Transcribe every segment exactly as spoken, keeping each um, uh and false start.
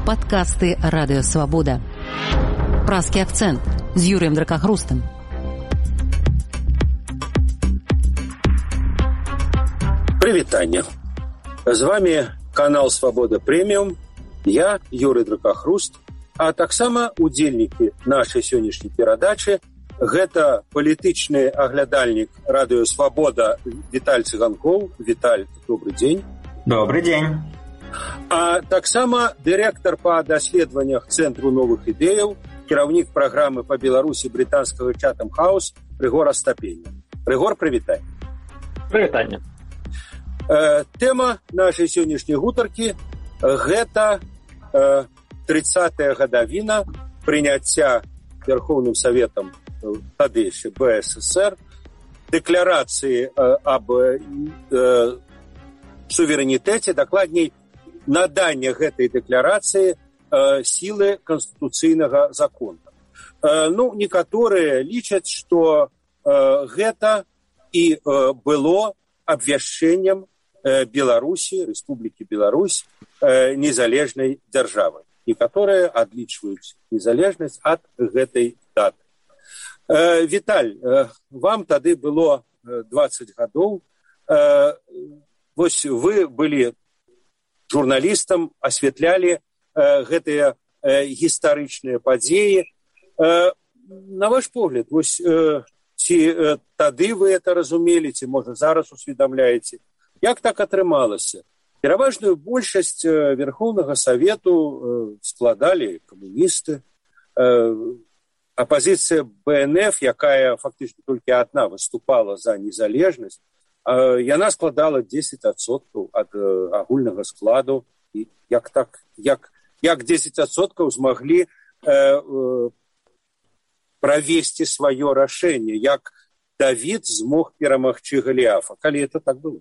Падкасты Радыёвабода. Празкі акцэнт з Юрыем Дракахрустам. Прывітанне. З вами канал Свабода Прэміум. Я, Юрый Дракахруст, а таксама удзельнікі нашай сённяшняй перадачы. Гэта палітычны аглядальнік Радыёвабода Віталь Цыганкоў. Віталь, добрый дзень. Добрый дзень. А таксама дырэктар па даследаваннях Цэнтру новых ідэяў, кіраўнік праграмы па Беларусі брытанскага Chatham House Рыгор Астапеня. Рыгор, прывітай. Прывітанне. Э, тэма нашай сённяшняй гутаркі гэта э, тридцатая гадавіна прыняцця Верховным Советом тады яшчэ бэ эс эс эр дэкларацыі э, аб э, суверэнітэце, дакладней надання гэтай дэкларацыі э, сілы канстытуцыйнага закона. Э, ну, некаторыя лічаць, што э, гэта і э, было абвяшчэннем э, Беларусі, Рэспублікі Беларусь, э, незалежнай дзяржавы. Некаторыя адлічваюць незалежнасць ад гэтай даты. Э, Віталь, э, вам тады было дваццаць гадоў. Э, вось вы былі журналістам, асвятлялі э, гэтыя э, гістарычныя падзеі. Э, на ваш погляд, вось э, ці э, тады вы это разумелі, ці, можа, зараз усведамляеце, як так атрымалася? Пераважную большасць э, Верховнага Савету э, складалі камуністы. Э, апазіцыя бэ эн эф, якая фактычна толькі адна выступала за незалежнасць, э, яна складала дзесяць адсоткаў ад э, агульнага складу. І як так, як, як дзесяць адсоткаў змаглі э, э, правесці сваё рашэнне, як Давід змог перамагчы Галіафа, калі это так было?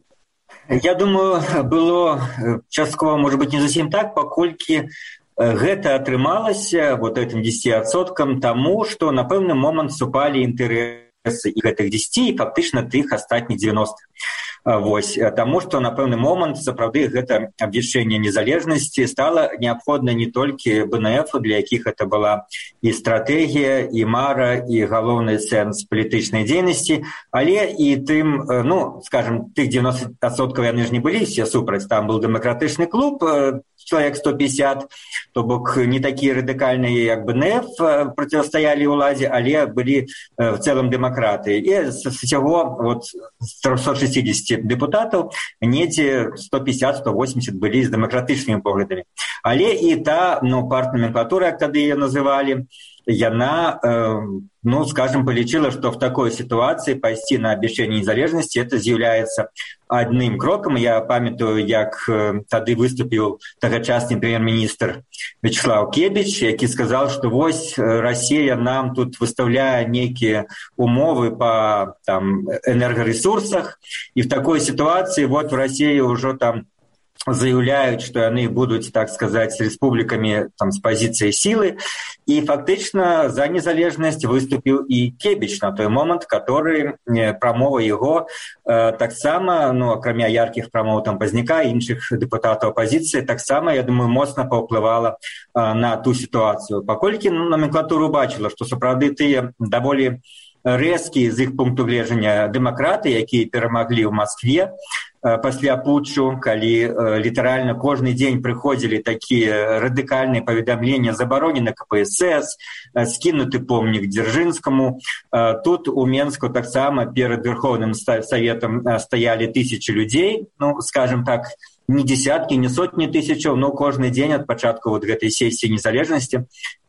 Я думаю, было часткова, может быть, не зусім так, паколькі гэта атрымалася вот этим дзесяці адсоткам таму, што на пэўны момант супалі інтарэсы і гэтых дзесяці, і фактычна тых астатніх дзевяностых. Вось, таму што на пэўны момант сапраўды гэта абвяшчэнне незалежнасці стала неабходна не толькі бэ эн эф, для якіх это была і стратэгія, і мара, і галоўны сэнс палітычнай дзейнасці, але і тым, ну, скажем, тых дзевяносто адсоткаў яны ж не былі все супраць, там быў дэмакратычны клуб, человек сто пятьдесят, то бок не такие радикальные, як бэ эн эф, противостояли уладзе, але были в целом демократы. И с всего вот трёхсот шестидесяти депутатов недзе сто пятьдесят - сто восемьдесят были с демократычнымі поглядамі. Але и та, ну, партноменклатура, як тады ее называли, яна, э, ну, скажем, полічыла, што в такой ситуации пайсці на абвяшчэнне незалежнасці это з'яўляецца адным крокам. Я памятаю, як э, тады выступіў тагачасны прэм'ер-міністр Вячеслав Кебіч, які сказал, што вось Россия нам тут выставляе нейкія умовы по там энергарэсурсах, и в такой ситуации вот в России уже там заявляют, что они будут, так сказать, с республиками там, с позиции силы. И фактично за незалежность выступил и Кебіч на той момент, который промова его э, так само, ну, кроме ярких промов там Пазняка и інших депутатов оппозиции, так само, я думаю, моцна паўплывала э, на ту ситуацию. Паколькі ну, номенклатура бачила, что сапраўды тыя даволі рэзкія з іх пункту гледжання дэмакраты, якія перамаглі ў Маскве пасля путчу, калі э, літаральна кожны дзень прыходзілі такія радыкальныя паведамленні забаронены ка пэ эс эс, э, скінуты помнік Дзяржынскаму. Э, тут у Менску таксама перад Верховным Советом э, стаялі тысячи людзей, ну, скажем так, не десятки, не сотни тысячаў, но кожны дзень ад пачатку вот гэтай сесіі незалежнасці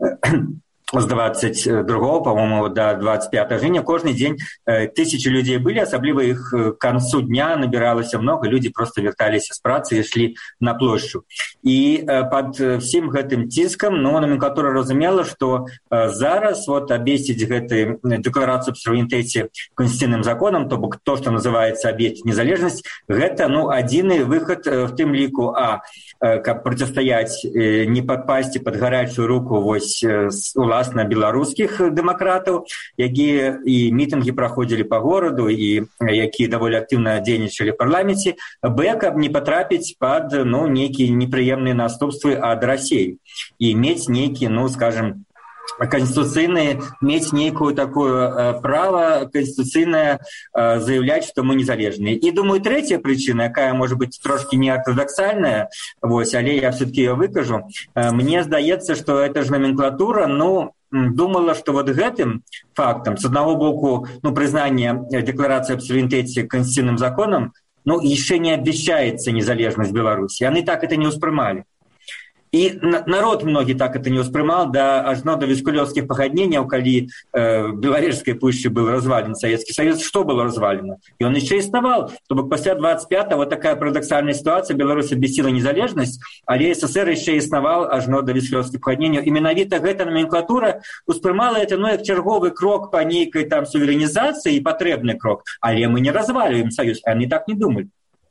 с двадцать другого, по-моему, до двадцать пятого жніўня кожны дзень э, тысячи людей были, асабліва іх к концу дня набіралася много, люди просто вярталіся з працы і ішлі на плошчу. І э, под всім гэтым ціскам, ну, номенклатура разумела, што э, зараз вот абвесціць гэты дэкларацыю аб суверэнітэце констытуцыйным законам, то бок то, што называецца абвесціць незалежнасць, гэта, ну, адзіны выхад э, в тым ліку, а э, каб процістаяць, э, не падпасці пад гарячую руку вось э, уладзе уласна беларускіх дэмакратаў, якія і мітынгі праходзілі па гораду і якія даволі актыўна дзейнічалі ў парламенце, б, каб не патрапіць пад ну, нейкія непрыемныя наступствы ад Расіі і мець нейкі, ну, скажем, конституцыйнае, мець нейкую такое э, право конституцыйнае э, заявляць, што мы незалежныя. І, думаю, трэцяя прычына, якая, можа быць, трошки не ортодоксальная, вось, але я все-таки ее выкажу, э, мне здаецца, што эта ж номенклатура, ну, думала, што вот гэтым фактам, с одного боку, ну, признание декларации об суверенитете конституционным законом, ну, еще не обещается незалежность Беларуси. Они так это не успрымали. І народ многі так это не ўспрымаў да ажно да віскулёўскіх пагадненняў, калі э, беларускай пушчы быў развален Савецкі Саюз, што было развалена? І он яшчэ існаваў. То бок пасля двадцать пятого вот такая парадоксальная сітуацыя, Беларусь абвясціла незалежнасць, але СССР яшчэ існаваў ажно да віскулёўскіх пагадненняў. І менавіта гэта номенклатура успрымала это ну, як чарговы крок па нейкай там суверэнізацыі і патрэбны крок. Але мы не развалюем Саюз, а яны так не думалі.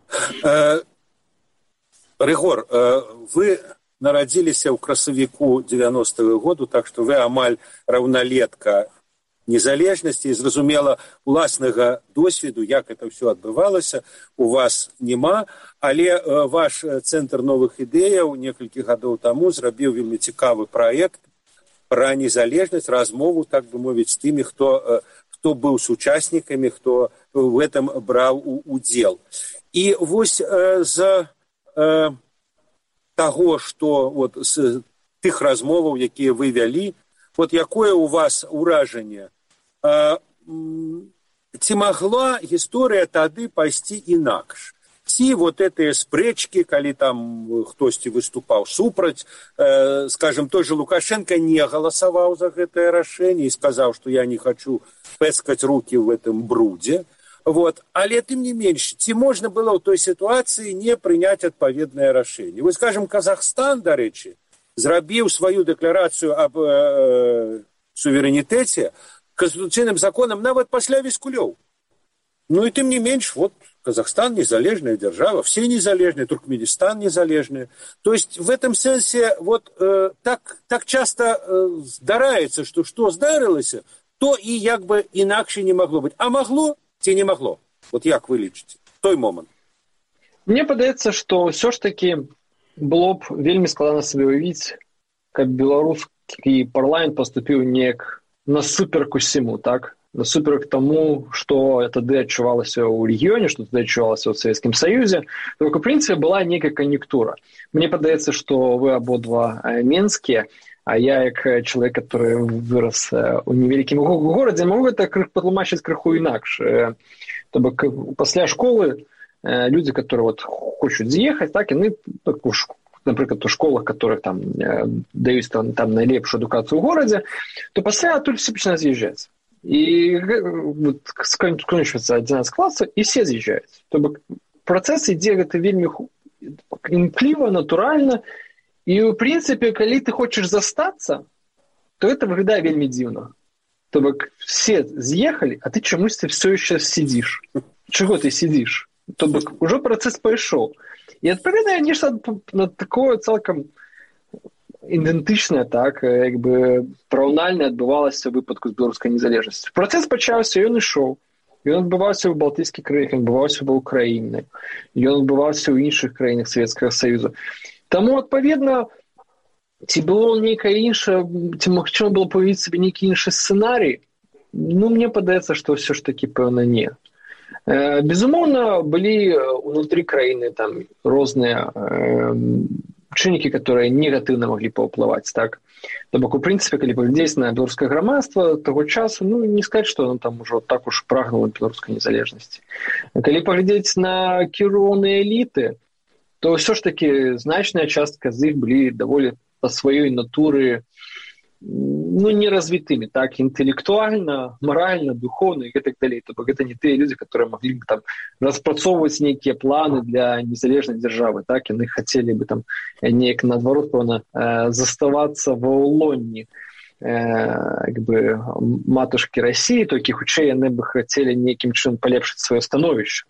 Рыгор, вы нарадзіліся ў красавіку девяностого году, так што вы амаль раўналетка незалежнасці і, зразумела, уласнага досведу, як это ўсё адбывалася, у вас няма, але ваш цэнтр новых ідэяў некалькі гадоў таму зрабіў вельмі цікавы праект пра незалежнасць, размову, так бы мовіць, з тымі, хто, хто быў сучаснікамі, хто в этом браў удзел. І вось за таго, што вот, з тых размоваў, якія вы вялі, вот якое у вас ўражанне? А, ці магла гісторыя тады пайсці інакш? Ці вот гэтыя спрэчкі, калі там хтосьці выступаў супраць, э, скажем, той же Лукашенко не галасаваў за гэтае рашэнне і сказаў, што я не хочу пэцкаць рукі ў гэтым брудзе. Вот. Але, тым не менш, ці можна было ў той сітуацыі не прыняць адпаведнае рашэнне? Вы, скажем, Казахстан, дарэчы, зрабіў сваю дэкларацыю аб э, суверэнітэце канстытуцыйным законам нават пасля Віскулёў. Ну і тым не менш, вот, Казахстан незалежная держава, все незалежные, Туркменистан незалежные. То есть в этом сенсе вот э, так, так часто э, здарается, что что здарылася, то и як бы інакше не могло быть. А могло? Ці не магло? Вот як вы лічыце? Той момант. Мне падаецца, што ўсё ж такі было б вельмі складана сабе уявіць, каб беларускі парламент паступіў неяк насуперак усіму, так? Насуперак таму, што тады адчувалася ў рэгіёне, што тады адчувалася ў Савецкім Саюзе. Только, в принципе, была нейкая кан'юнктура. Мне падаецца, што вы абодва менскія, а я, як чалавек, который вырас у невялікім горадзе, могу гэта патлумачыць крыху інакш. То бок, пасля школы людзі, которые вот хочуць з'ехаць, так, яны, напрыклад, у школах, которых там даюць там, там найлепшую адукацыю ў горадзе, то пасля адтуль все пачынаюць з'язджаць. І вот, скончваецца адзінаццаты класа, і все з'язджаюць. То бок, працэс ідзе гэта вельмі імкліва, натуральна. І, в принципе, калі ты хочаш застацца, то это выглядае вельмі дзіўна. То бок, все з'ехалі, а ты чамусьці все еще сидишь. Чего ты сидишь? То бок, уже працэс пайшоў. І, адпаведна, нешта на такое цалкам ідэнтычнае, так, як бы параўнальна адбывалася ў выпадку з беларускай незалежнасцю. Працэс пачаўся, ён ішоў. Ён адбываўся ў балтыйскіх краінах, ён адбываўся ва ўкраіне, ён адбываўся ў іншых краінах Савецкага Саюза. Таму, адпаведна, ці было нейкае іншае, ці магчыма было паявіць сабе нейкі іншы сцэнарый, ну, мне падаецца, што ўсё ж такі, пэўна, не. Э, безумоўна, былі ўнутры краіны там розныя э, чыннікі, которые негатыўна маглі паўплываць, так? То бок, у прынцыпе, калі паглядзець на беларускае грамадства таго часу, ну, не сказаць, што оно там ужо так уж прагнула беларускай незалежнасці. Калі паглядзець на кіроўныя эліты, то ўсё ж такі значная частка з іх былі даволі па сваёй натуры ну, неразвітымі, так, інтэлектуальна, маральна, духоўна і гэтак далей. То бок, гэта не тыя людзі, которые маглі бы там распрацоўваць нейкія планы для незалежнай дзяржавы, так, яны хацелі бы там неяк наадварот, пэўна, заставацца ва ўлонні як бы матушкі Расіі, толькі хутчэй яны бы хацелі нейкім чынам палепшыць сваё становішча,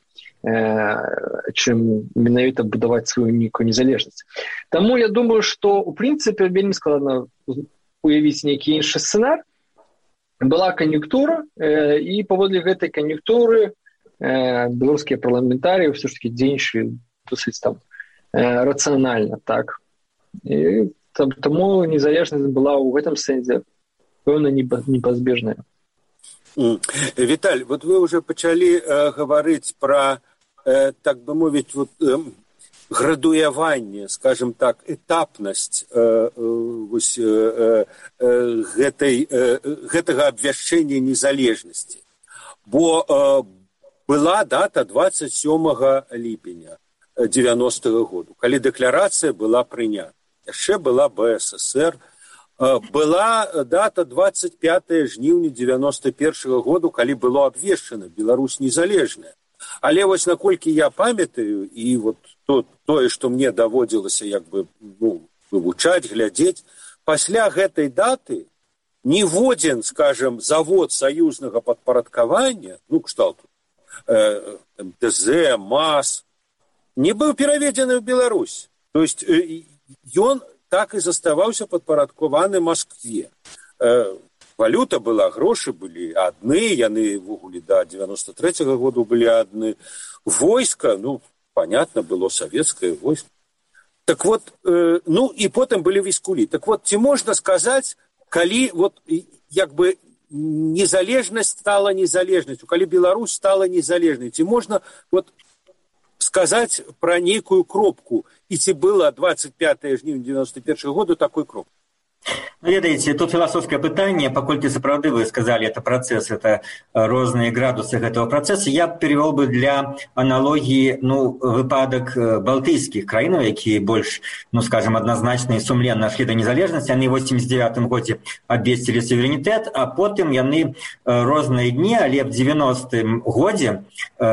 чым менавіта будаваць сваю нейкую незалежнасць. Таму я думаю, што ў прынцыпе вельмі складана уявіць нейкі іншы сцэнар, была кан'юнктура, э, і паводле гэтай кан'юнктуры э, беларускія парламентарыі ўсё ж такі дзейнічалі досыць там э, рацыянальна, так. І там, таму незалежнасць была ў гэтым сэнсе пэўна непазбежная. Віталь, вот вы уже пачалі э, гаварыць пра, э, так бы мовіць, вот, э, градуяванне, скажем так, этапнасць э, э, вось, э, э, гэтай, э, гэтага абвяшчэння незалежнасці. Бо э, была дата двадцать сёмага ліпеня девяностого году, калі дэкларацыя была прынята. Яшчэ была бэ эс эс эр. Э, была дата двадцать пятого жніўня девяносто первого году, калі было абвешчана Беларусь незалежная. Але вось наколькі я памятаю, і вот то, тое, што мне даводзілася як бы, ну, вывучаць, глядзець, пасля гэтай даты ніводзін, скажем, завод саюзнага падпарадкавання, ну, кшталту, э, эм тэ зэ, МАЗ, не быў пераведзены ў Беларусь. То есть э, ён так і заставаўся падпарадкаваны Маскве. Э, Валюта была, грошы былі адны, яны ввогуле да девяносто третьего году былі адны. Войска, ну, понятно, было советское войско. Так вот, э, ну, и потом были військові. Так вот, ці можна сказаць, калі вот, як бы, незалежнасць стала незалежнасцю, калі Беларусь стала незалежнай, ці можна вот сказаць пра нейкую кропку, і ці было двадцать пятого жніўня девяносто первого года такой кропку? Ну, ведаеце, тут філасофскае пытанне, паколькі сапраўды вы сказалі, это працэс, это розныя градусы гэтага працэсу, я перевёл бы для аналогіі, ну, выпадак балтыйскіх краінаў, якія больш, ну, скажем, адназначна і сумленна шлі да незалежнасці, яны ў восемьдесят девятым годзе абвесцілі суверэнітэт, а потым яны розныя дні, але ў девяностым годзе,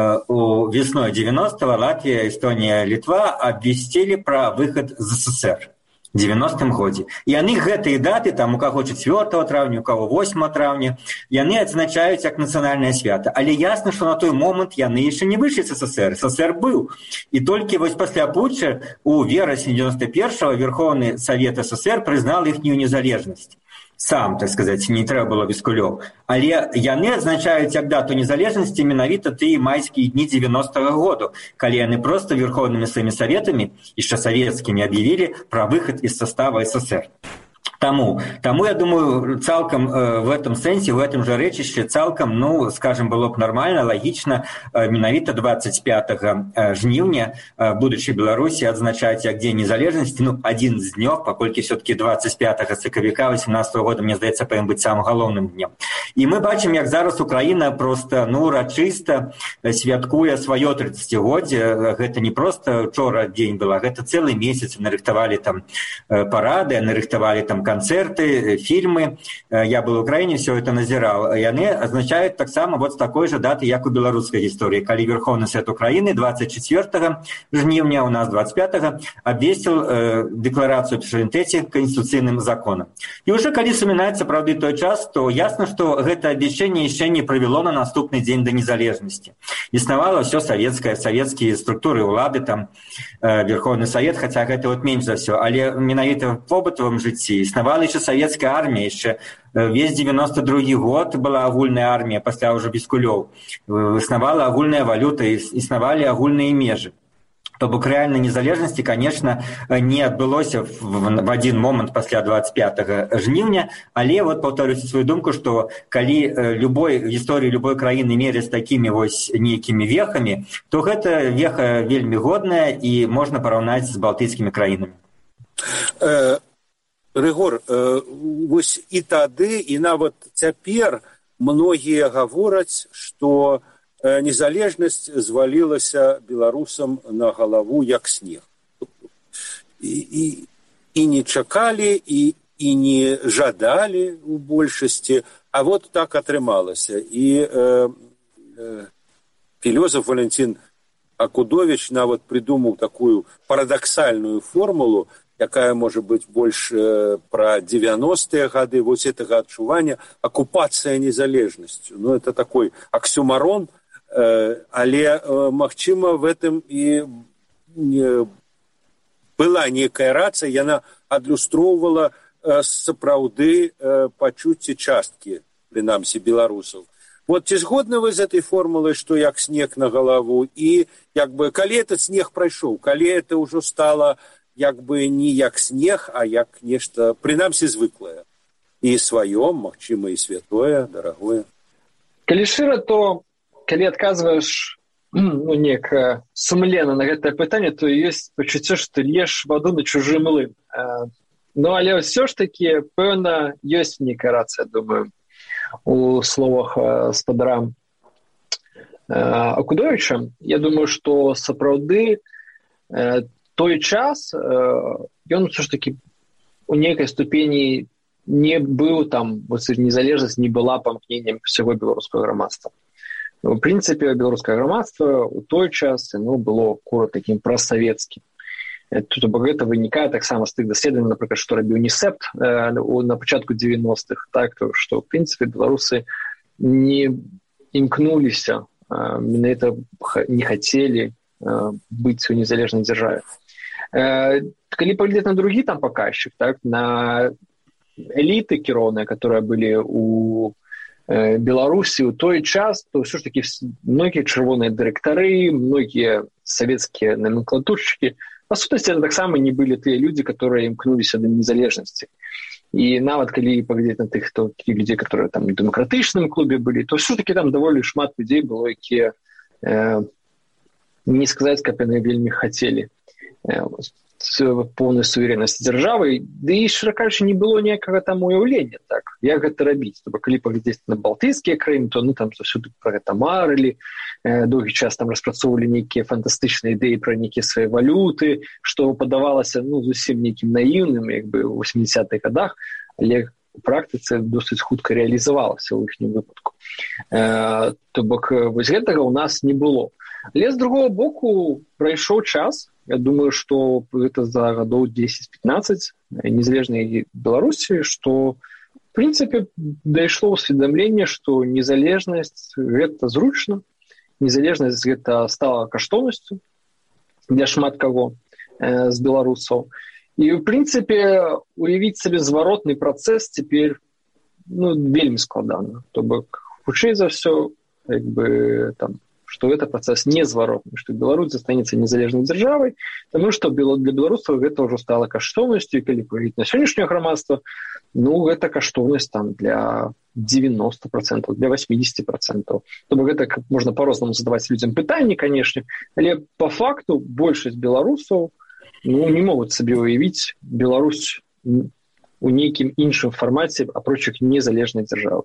у весной девяностого, Латвія, Эстонія, Літва абвесцілі пра выхад з эс эс эр. девяностым годзе. І яны гэтыя даты, там у каго четвёртого траўня, у каго восьмого траўня, яны адзначаюць як нацыянальнае свята. Але ясна, што на той момант яны яшчэ не выйшлі з эс эс эр. эс эс эр быў. І толькі вось пасля путча у верасні девяносто первого Верховны Савет эс эс эр прызнал іхнюю незалежнасць. Сам, так сказаць, не трэба было без кулёў. Але яны адзначаюць як дату незалежнасці менавіта тыя майскія дні девяностого году, калі яны проста верховнымі сваімі саветамі, яшчэ савецкімі, аб'явілі пра выхад из состава эс эс эр. Таму, таму, я думаю, цалкам э, в этом сэнсе, в этом же рэчышчы цалкам, ну, скажем, было б нармальна, лагічна, э, менавіта двадцать пятого жніўня, э, будучи Беларусі, адзначаць як дзень незалежнасці, ну, адзін з днёў, паколькі все-таки двадцать пятого сакавіка восемнадцатого года, мне здаецца, павінен быць самым галоўным днём. І мы бачым, як зараз Украіна просто, ну, урачыста святкуе сваё тридцатігоддзе. Гэта не просто учора дзень была, гэта цэлы месяц. Нарыхтавалі там э, парады, нарыхтавалі там концерты, фильмы. Я был в Украине, все это назирал. И они означают так само вот с такой же даты, как у белорусской истории. Коли Верховный Совет Украины двадцать четвёртого жніўня, у нас двадцать пятого, обвесил э, декларацию о суверенитете конституционным законом. И уже коли вспоминается, правда, той час, то ясно, что это обещание еще не провело на наступный день до незалежности. Існавало все советское, советские структуры улады, там, э, Верховный Совет, хотя это вот меньше за все. Але менавіта в побытовом житті існавала еще советская армия, еще весь девяносто другі год была агульная армия, пасля уже без кулёў. Існавала агульная валюта, існавалі агульныя межы. То бок рэальнай незалежнасці, конечно, не адбылося в один момент пасля двадцать пятого жніўня, але вот повторюсь свою думку, что калі любой гісторыі любой краіны меряць такими вось нейкімі вехамі, то гэта веха вельмі годная і можна параўнаць з балтыйскімі краінамі. Рыгор, э, вось і тады, і нават цяпер многія гавораць, што э, незалежнасць звалілася беларусам на галаву як снег. І, і, і не чакалі, і, і не жадалі у большасці, а вот так атрымалася. І э, э, філосаф Валентин Акудович нават придумаў такую парадаксальную формулу, якая может быть больше про девяностые годы, вот этого отчувания, оккупация незалежностью. Ну, это такой оксюмарон, э, але, э, магчыма, в этом и э, была некая рация, и она адлюстроўвала сапраўды пачуцці часткі, прынамсі, беларусаў. Вот ці згодны вы з этой формулай, што як снег на галаву, і як бы, калі этот снег прайшоў, калі это ўжо стала як бы не як снег, а як нешта, прынамсі, звыклае. І сваё, магчыма, і святое, дарагое. Калі шыра, то калі адказваеш ну, неяк сумлена на гэтае пытанне, то ёсць пачуццё, што льеш ваду на чужы млын. Ну, але ўсё ж такі, пэўна, ёсць нейкая рацыя, думаю, у словах спадара Акудовіча. Я думаю, што сапраўды той час ён ўсё ж такі у нейкай ступені не быў там, незалежнасць не была памкненнем всего беларускага грамадства. В прынцыпе, беларускае грамадства ў той час ну, было кура такім прасавецкім. Тут гэта вынікае таксама з тых даследаванняў, напрыклад, што рабіў Нісепт э, на пачатку девяностых, так, што, в прынцыпе, беларусы не імкнуліся, э, менавіта не хацелі э, быць у незалежнай дзяржаве. Э, калі паглядзець на другі там паказчык, так, на эліты кіроўныя, которые былі у э, Беларусі ў той час, то ўсё ж такі многія чырвоныя дырэктары, многія савецкія номенклатуршчыкі, па сутнасці, таксама не былі тыя людзі, которые імкнуліся да незалежнасці. І нават калі паглядзець на тых то, людзей, которые там у дэмакратычным клубе былі, то ўсё-такі там даволі шмат людзей было, якія э, не сказаць, каб яны вельмі хацелі э, поўнай суверэннасці дзяржавы, ды і, шчыра кажучы, не было ніякага там уяўлення, так, як гэта рабіць. Тобто, калі паглядзець на балтыйскія краіны, то ну, там заўсёды пра гэта марылі, э, доўгі час там распрацоўвалі нейкія фантастычныя ідэі пра нейкія свае валюты, што падавалася ну, зусім нейкім наіўным, як бы ў восьмідзесятых гадах, але у практыцы досыць хутка рэалізавалася ў іхнім выпадку. Э, то бок, вось гэтага ў нас не было. Але з другого боку прайшоў час. Я думаю, што гэта за гадоў дзесяць-пятнаццаць незалежнай Беларусі, што, в прынцыпе, дайшло ўсведамленне, што незалежнасць гэта зручна, незалежнасць гэта стала каштоўнасцю для шмат каго э, з беларусаў. І, в прынцыпе, уявіць сабе зваротны працэс цяпер ну, вельмі складана. То бок, хутчэй за ўсё, як бы, там, што гэта працэс незваротны, што Беларусь застанецца незалежнай дзяржавай, таму што для беларусаў гэта ўжо стала каштоўнасцю, і калі паглядзець на сённяшняе грамадства, ну, гэта каштоўнасць там для девяносто процентов, для восемьдесят процентов. То бок гэта можна па-рознаму задаваць людзям пытанні, канешне, але па факту большасць беларусаў ну, не могуць сабе уявіць Беларусь у нейкім іншым фармаце, апроч як незалежнай дзяржавы.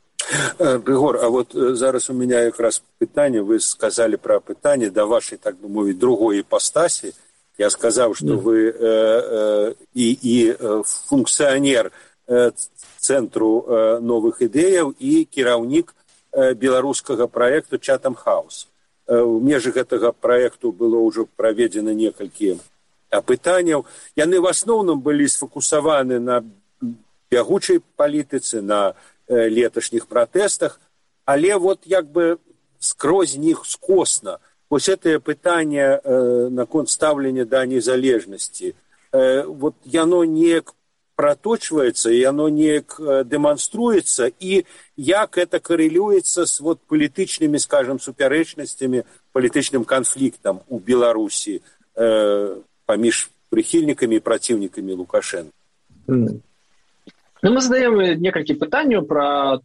Григор, а вот зараз у меня как раз питание, вы сказали про питание до вашей, так бы мовить, другой ипостаси. Я сказал, что mm. вы э, э, и, и функционер э, Центру э, новых идей и кіраўнік э, белорусского проекта Chatham House. Э, у межах этого проекта было уже проведено некалькі опытаний. Яны в основном были сфокусованы на бягучай палітыцы, на леташніх пратэстах, але вот як бы скрозь них скосна. Вось гэтае пытанне э, наконт стаўлення да незалежнасці. Э, вот яно неяк проточваецца, яно неяк э, дэманструецца, і як это карэлюецца з вот, палітычнымі, скажем, супярэчнасцямі, палітычным канфліктам у Беларусі э, паміж прыхільнікамі і праціўнікамі Лукашенка. Mm. Ну, мы задаем некалькі пытанняў пра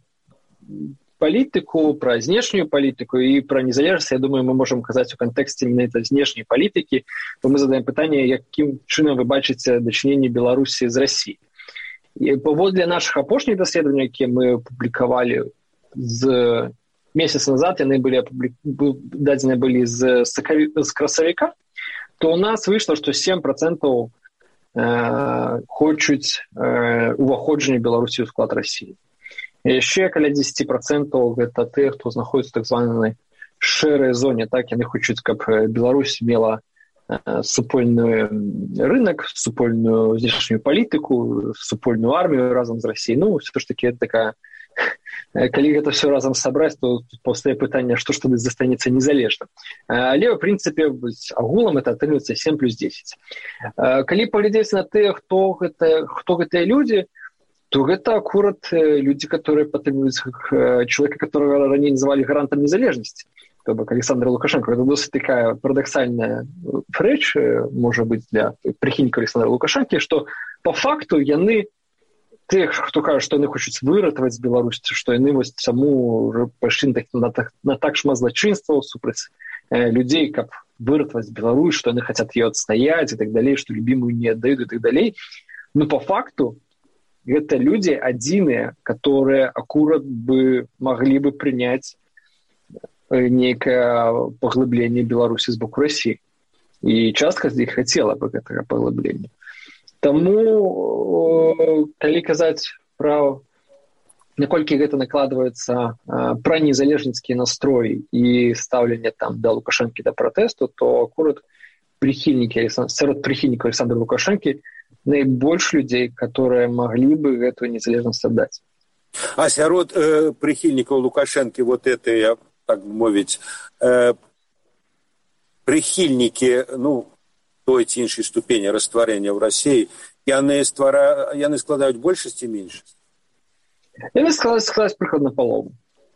палітыку, пра знешнюю палітыку і пра незалежнасць. Я думаю, мы можам казаць у кантэксце менавіта знешняй палітыкі, то мы задаем пытанне, якім чынам вы бачыце дачыненне Беларусі з Расіяй. І паводле нашых апошніх даследаванняў, якія мы публікавалі з месяца назад, яны былі апублік... дадзены былі з, сакаві... з красавіка, то у нас выйшла, што сем процентаў хочуць уваходжання Беларусі ў склад Расіі. Яшчэ каля дзесяць процентаў гэта тыя, хто знаходзіцца так званай шэрай зоне, так яны хочуць, каб Беларусь мела супольны рынок, супольную знешнюю палітыку, супольную армію разам з Расіяй. Ну, все ж таки, это такая калі гэта все разам сабраць, то паўстае пытанне, што ж тады застанецца незалежным. Але, в прынцыпе, агулам это атрымліваецца сем плюс дзесяць. Калі паглядзець на тыя, хто гэта, хто гэтыя людзі, то гэта акурат людзі, которые падтрымліваюць чалавека, которого раней называлі гарантам незалежнасці, то бок Александра Лукашенко. Это досыць такая парадоксальная рэч, можа быць, для прыхільнікаў Александра Лукашенко, што по факту яны тых, хто кажа, што яны хочуць выратаваць Беларусь, што яны вось саму пайшлі на, на так шмат злачынстваў супраць э, людзей, каб выратаваць Беларусь, што яны хацяць яе адстаяць і так далей, што любімую не аддаюць і так далей. Но по факту гэта людзі адзіныя, которые акурат бы маглі бы прыняць нейкае паглыбленне Беларусі з боку России. І частка з іх хацела бы гэтага паглыблення. Таму, калі казаць пра наколькі гэта накладваецца пра незалежніцкія настроі і стаўленне там да Лукашэнкі, да пратэсту, то акурат прыхільнікі, сярод прыхільнікаў Александра Лукашэнкі найбольш людзей, которые маглі бы гэтую незалежнасць аддаць. А сярод э, прыхільнікаў Лукашэнкі вот это, так мовіць, э, прыхільнікі, ну, той ці іншай ступені растварэння ў Расіі, яны, ствара... яны складаюць большасць і меншасць? Яны складаюць, складаюць прыкладна палову.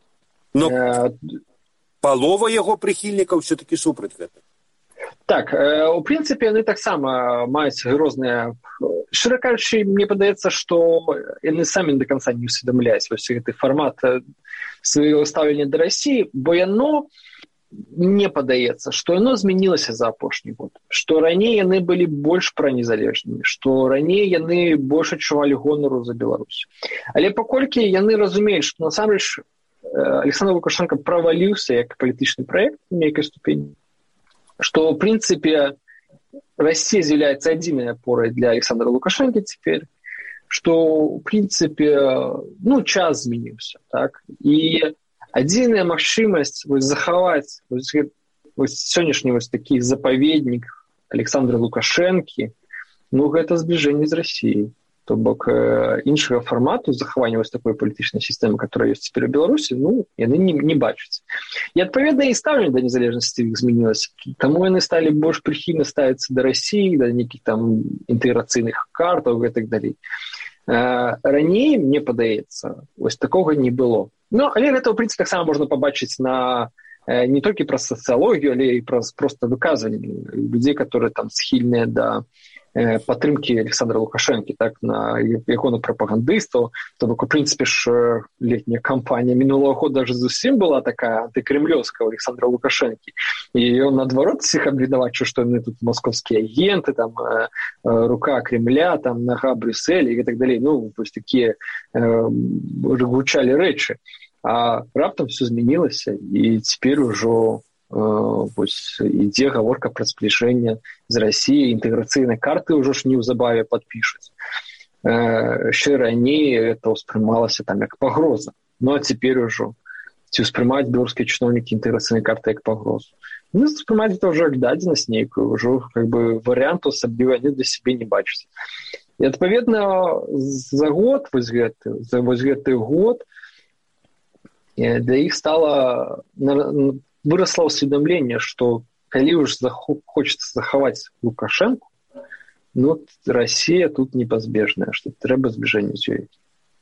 Но э... палова яго прыхільнікаў все-таки супраць гэта. Так, э, у прынцыпе, яны таксама маюць розныя... Шчыра кажучы, мне падаецца, што яны самі да канца не усведамляюць вось гэты фармат свайго стаўлення да Расіі, бо яно мне падаецца, што яно змянілася за апошні год, што раней яны былі больш пранезалежнымі, што раней яны больш адчувалі гонару за Беларусь. Але паколькі яны разумеюць, што насамрэч Александр Лукашенко праваліўся як палітычны праект у нейкай ступені, што, ў прынцыпе, Россия з'яўляецца адзінай апорай для Александра Лукашенко цяпер, што, ў прынцыпе, ну, час змяніўся, так, і адзіная магчымасць вось захаваць вось, вось сённяшні вось такі запаведнік Александра Лукашэнкі, ну, гэта збліжэнне з Расіяй. То бок э, іншага фармату захавання вось такой палітычнай сістэмы, которая ёсць цяпер у Беларусі, ну, яны не, не бачаць. І адпаведна і стаўленне да незалежнасці іх змянілася. Таму яны сталі больш прыхільна ставіцца да Расіі, да нейкіх там інтэграцыйных картаў і так далей. Э, раней, мне падаецца, вось такога не было. Ну, але гэта, ў прынцыпе, таксама можна пабачыць на э, не толькі праз сацыялогію, але і праз проста выказванні людзей, которые там схільныя да э, падтрымкі Александра Лукашэнкі, так, на ягоных прапагандыстаў. То бок, у прынцыпе ж, летняя кампанія мінулого года ж зусім была такая антыкрэмлёўская у Александра Лукашэнкі. І ён, наадварот, всіх абвінавачыў, што яны тут московскія агенты, там, э, рука Кремля, там, нага Брюсселя і так далей. Ну, вось такія э, гучалі рэчы. А раптам все змянілася, і цяпер ужо э, вось, ідзе гаворка пра збліжэнне з Расіяй, інтэграцыйнай карты ўжо ж неўзабаве падпішуць. Э, ще раней это ўспрымалася там як пагроза. Ну а цяпер ужо ці ўспрымаюць беларускія чыноўнікі інтэграцыйнай карты як пагрозу. Ну, ўспрымаюць это ўжо як дадзенасць нейкую, ўжо как бы варыянту асабліва яны для сябе не бачаць. І адпаведна за год, вось гэты, за вось гэты год, для іх стала вырасла ўсведамленне, што калі ўж хочацца захаваць Лукашэнку, ну, Расія тут непазбежная, што трэба збліжэнне з ёй.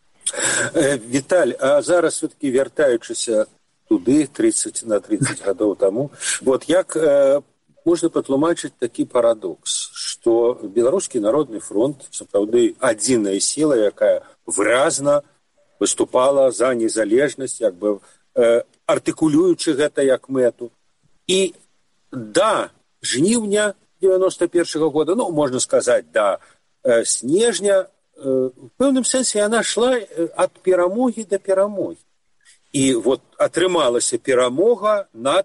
Віталь, а зараз все-таки вяртаючыся туды тридцать на тридцать гадоў таму, вот як э, можна патлумачыць такі парадокс, што Беларускі народны фронт сапраўды адзіная сіла, якая выразна выступала за незалежнасць, як бы э, артыкулюючы гэта як мэту. І да жніўня девяносто першага года, ну, можна сказаць, да э, снежня, э, в пэўным сэнсе яна шла ад перамогі да перамогі. І вот атрымалася перамога над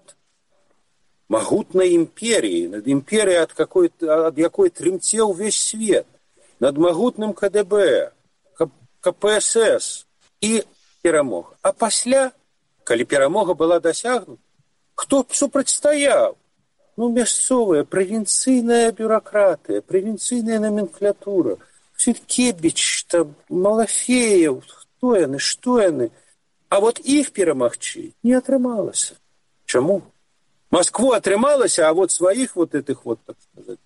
магутнай імперіяй, над імперіяй, ад, ад якой трымцеў увесь свет, над магутным ка дэ бэ, ка пэ эс эс, і перамога. А пасля, калі перамога была дасягнута, хто б супрацьстаяў? Ну, мясцовая, правінцыйная бюракратыя, правінцыйная номенклатура, Кебіч, там, Малафеев, хто яны, што яны. А вот іх перамагчы не атрымалася. Чаму? Москву атрымалася, а вот сваіх вот этих вот, так сказать,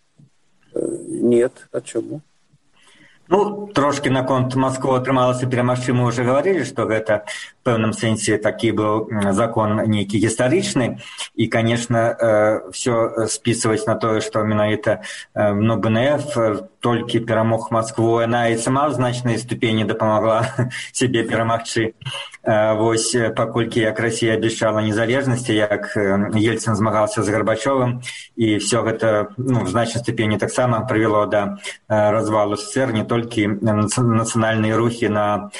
нет. А чаму? Ну, трошки наконт Москвы атрымалася перамагчы, мы уже говорили, что гэта в пэўным сэнсе такі быў закон нейкі гістарычны, і, конечно, все списываць на тое, што менавіта ну, БНФ толькі перамог Москву, яна і сама ў значнай ступені дапамагла себе перамагчы. Вось, паколькі як Расія абяцала незалежнасці, як Ельцин змагаўся з Гарбачовым, і все гэта ну, в значнай ступені таксама прывяло да развалу СССР, не толькі нацыянальныя рухі на,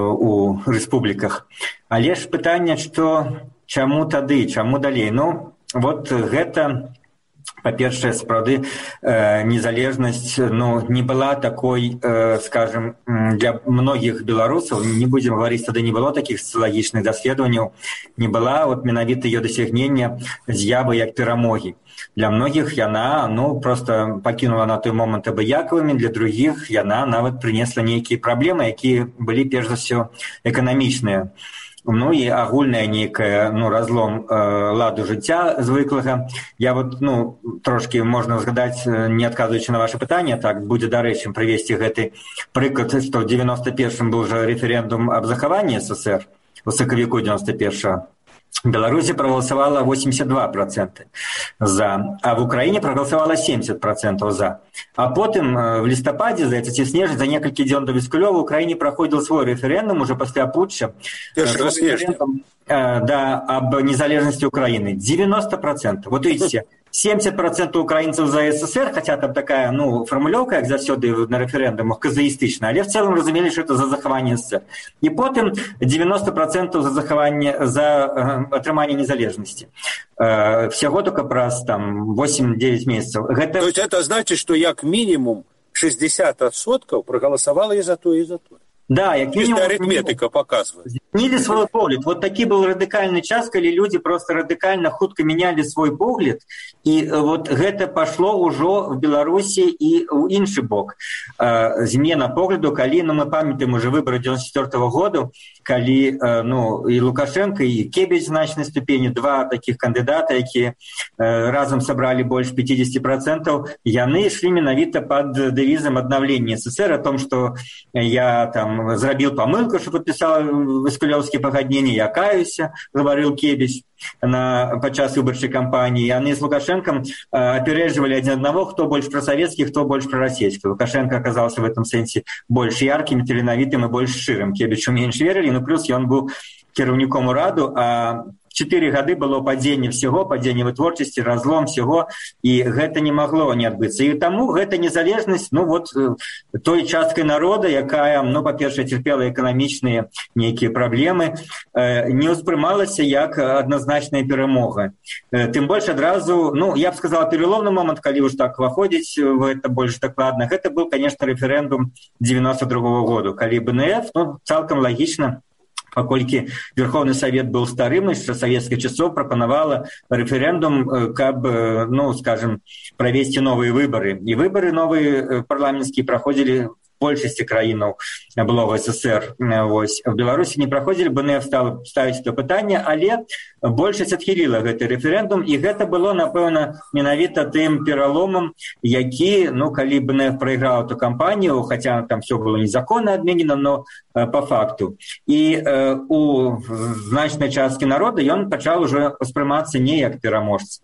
у рэспубліках. Але ж пытанне, што чаму тады, чаму далей? Ну, вот гэта, па-першае, сапраўды, э, незалежнасць ну, не была такой, э, скажем, для многіх беларусаў, не будзем гаварыць, тады не было такіх сацыялагічных даследаванняў, не была вот, менавіта ее дасягнення з'явы як перамогі. Для многіх яна ну, просто пакінула на той момант абыякавымі, для другіх яна нават прынесла нейкія праблемы, якія былі перш за ўсё эканамічныя. Ну і агульная нейкая ну, разлом э, ладу жыцця звыклага. Я вот ну, трошки можна згадаць, не адказваючы на ваше пытанне, так будзе дарэчым прывесці гэты прыклад, што ў девяносто першым быў жа рэферэндум аб захаванні СССР у сакавіку девяносто першага. Беларусь проголосовала восемьдесят два процента за, а в Украине проголосовала семьдесят процентов за. А потом в листопаде, за это снежень, за несколько дней до Вискулева в Украине проходил свой референдум уже после путча. Референдум да, об незалежности Украины. девяносто процентов. Вот видите, семьдесят процентов украинцев за СССР, хотя там такая, ну, формулёвка, як заўсёды на референдумах, казаістычная, але в целом разумели, что это за захаванне СССР. И потом девяносто процентов за захаванне, за атрыманне незалежности. Всего только праз там восемь-девять месяцев. Гэта... То есть это значит, что як минимум шестьдесят процентов проголосовало и за то, и за то. Да, як мінімум... арифметика показывает. Змянілі свой погляд. Вот такі был радыкальны час, калі людзі просто радыкальна хутка менялі свой погляд, і вот гэта пашло ўжо в Беларусі і ў іншы бок. Змена погляду, калі, ну, мы памятаем уже выборы девяносто четвёртого года, калі, ну, і Лукашенко, і Кебіч в значнай ступені, два таких кандыдата, якія разам сабралі больш пятьдесят процентов, яны ішлі менавіта пад дэвізам аднаўлення СССР, о том, что я там зрабіў памылку, что подпісала Вискулёўскія пагадненні, я каюся, гаварыў Кебіч на падчас выбарчай кампаніі. Яны з Лукашенком апярэджвалі адзін аднаго, хто больш прасавецкі, хто больш прарасійскі. Лукашенко оказался в этом сэнсе больш яркім, таленавітым і больш шчырым. Кебічу менш верылі, ну плюс ён быў кіраўніком ураду, а четыре гады было падзенне всего, падзенне вытворчасці, разлом всего, і гэта не магло не адбыцца. І таму гэта незалежнасць, ну вот той часткай народа, якая, ну, па-першае, церпела эканамічныя нейкія праблемы, не ўспрымалася як адназначная перамога. Тым больш адразу, ну, я б сказала, пераломны момант, калі уж так выходзіць в это больш дакладна, гэта быў, конечно, рэферэндум девяносто другого года, калі БНФ, ну, цалкам лагічна, паколькі Верховны Совет быў старым, яшчэ савецкіх часоў прапанавала рэферэндум, каб, ну, скажем, правесці новыя выбары. І выбары новыя парламенцкія праходзілі большасці краінаў былога СССР. Вось. В Беларусі не праходзілі, БНФ стала ставіць это пытанне, але большасць адхіліла гэты рэферэндум, і гэта было, напэўна, менавіта тым пераломам, які, ну, калі БНФ прайграў эту кампанію, хаця там все было незаконна адменена, но э, по факту. І э, у значнай часткі народа ён пачаў ужо успрымацца не як пераможца.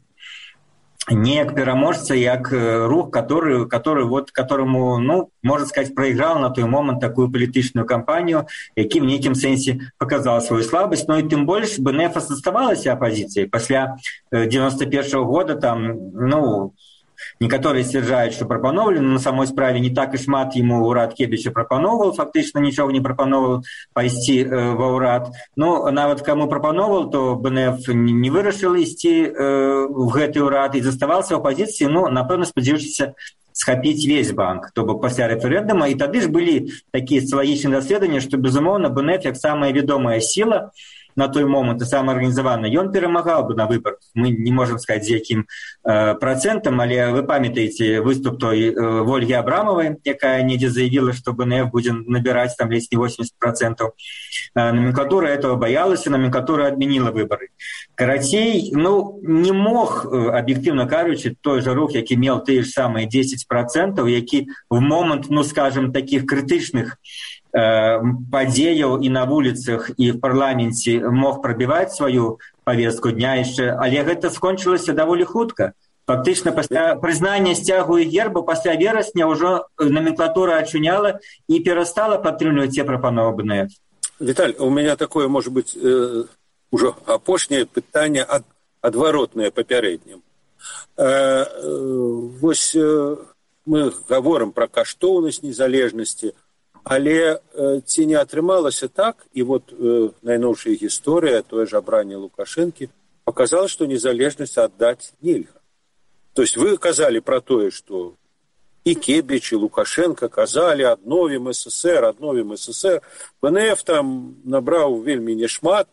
Не як пераможца, як рух, который, который вот, которому, ну, можно сказать, проиграл на той момент такую палітычную кампанію, які в нейкім сэнсе показал свою слабость, но и тым больш БНФ оставалася оппозицией. Пасля девяносто первого года там, ну, некаторыя сцвярджаюць, што прапановалі, но на самой справе не так і шмат яму ўрад Кебіча прапановваў, фактычна нічога не прапановваў пайсці э, ва ўрад. Ну, нават каму прапановваў, то БНФ не вырашыў ісці э, в гэты ўрад і заставаўся ў апазіцыі, ну, напэўна, спадзяючыся схапіць весь банк, то бок пасля рэферэндума. І тады ж былі такія сацыялагічныя даследаванні, што, безумоўна, БНФ як самая вядомая сіла на той момант і самаарганізаваны, ён перамагаў бы на выбарах. Мы не можам сказаць, з якім э, працэнтам, але вы памятаеце выступ той э, Ольгі Абрамавай, якая недзе заявіла, што БНФ будзе набіраць там ледзь не восемьдесят процентов. Э, номенклатура этого боялась, и номенклатура отменила выборы. Карацей, ну, не мог, э, объективно кажучи, той же рух, які меў тыя ж самыя десять процентов, які в момент, ну, скажем, таких крытычных падзеяў і на вуліцах, і в парламенце мог прабіваць сваю повестку дня яшчэ, але гэта скончылася даволі хутка. Фактычна пасля прызнання сцягу і гербу пасля верасня ўжо номенклатура ачуняла і перастала падтрымліваць те прапановы БНФ. Виталь, у меня такое, может быть, э, уже апошняе пытанне ад, адваротнае папярэднім. Э, э, вось э, мы гаворым пра каштоўнасць незалежнасці, але э, ці не атрымалася так, і вот э, найноўшая гісторыя, тое ж абранне Лукашэнкі, показала, што незалежнасць аддаць нельга. То есть вы казалі пра тое, што і Кебіч, і Лукашенко казалі адновім СССР, адновім СССР. БНФ там набраў вельмі няшмат.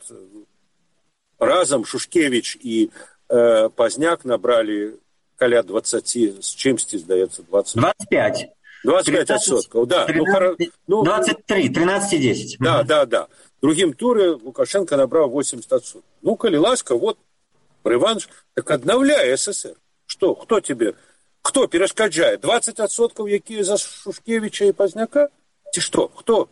Разам Шушкевіч і э, Пазняк набралі каля двадцать з чымсьці, здаецца, двадцать. двадцать пять. двадцать пять процентов, да. тринадцать, ну, двадцать три, тринадцать и десять. Да, да, да. В другим туре Лукашенко набрал восемьдесят процентов. Ну, коли ласка, вот, реванш, так обновляй СССР. Что, кто тебе, кто перешкоджает? двадцать процентов, які за Шушкевича и Поздняка? Ти что, кто?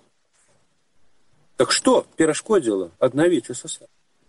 Так что перешкодило обновить СССР?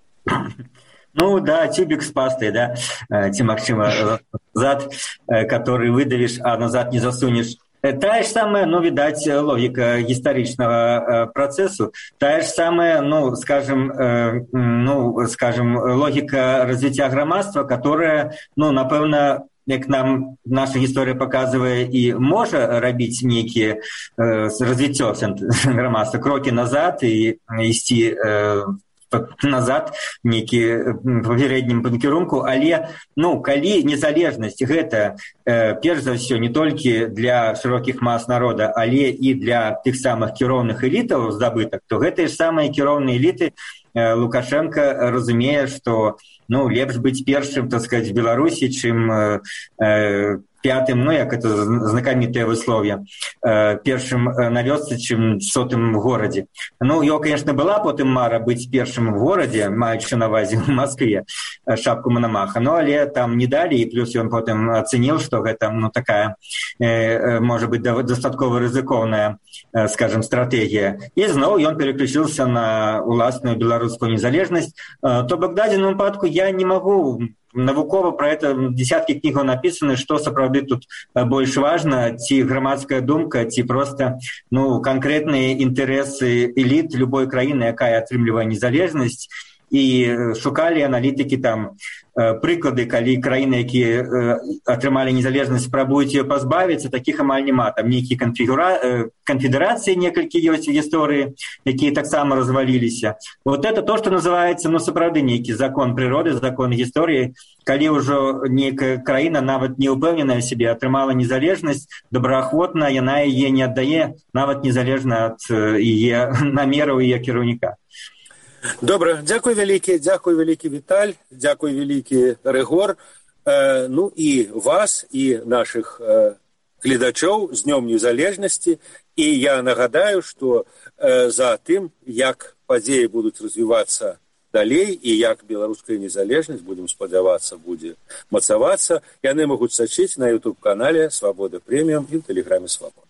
Ну, да, тюбик с пастой, да, ти, Максима, зад, который выдавишь, а назад не засунешь. Тая ж самая, ну, видать, логика гістарычнага процессу, тая ж самая, ну, скажем, э, ну, скажем, логика развития грамадства, которая, ну, напэўна, як нам наша гісторыя паказвае, і можа рабіць нейкія э, развіццё грамадства, крокі назад і ісці э, назад нейкі папярэднім кірунку, але ну калі незалежнасць гэта э, перш за ўсё не толькі для шырокіх мас народа, але і для тых самых кіроўных элітаў здабытак, то гэтыя ж самыя кіроўныя эліты э, Лукашенко разумее, што ну лепш быць першым, так сказать, в Беларусі, чым э, э, пятым, ну, як это знакамітае высловие, э, першым на вёсцы, чым сотым в горадзе. Ну, его, конечно, была потым мара быць першым в горадзе, маючы на вазе в Москве шапку Мономаха, но але там не далі, і плюс ён потым ацэніў, што гэта, ну, такая, э, можа быць, дастаткова рызыкоўная, э, скажем, стратэгія. І зноў ён переключился на уласную беларускую незалежнасць. Э, то бок дадзеным выпадку я не магу навукова про это десяткі кнігаў напісаны, што сапраўды тут больш важна, ці грамадская думка, ці проста ну канкрэтныя інтарэсы эліт любой краіны, якая атрымлівае незалежнасць. І шукалі аналітыкі там прыклады, калі краіны, якія атрымалі незалежнасць, спрабуюць ее пазбавіцца, такіх амаль няма. Там нейкія канфігура... канфедэрацыі некалькі ёсць у гісторыі, якія таксама разваліліся. Вот это то, што называецца, ну, сапраўды нейкі закон прыроды, закон гісторыі, калі ўжо нейкая краіна, нават не ўпэўненая сябе, атрымала незалежнасць, добраахвотна яна яе не аддае, нават незалежна ад яе намераў яе кіраўніка. Добра, дзякуй вялікі, дзякуй вялікі Віталь, дзякуй вялікі Рыгор, э, ну і вас, і нашых э, гледачоў з Днём Незалежнасці. І я нагадаю, што э, за тым, як падзеі будуць развівацца далей і як беларуская незалежнасць, будзем спадзявацца, будзе мацавацца, яны могуць сачыць на ютуб-канале «Свабода Прэміум» і ў тэлеграме «Свабода».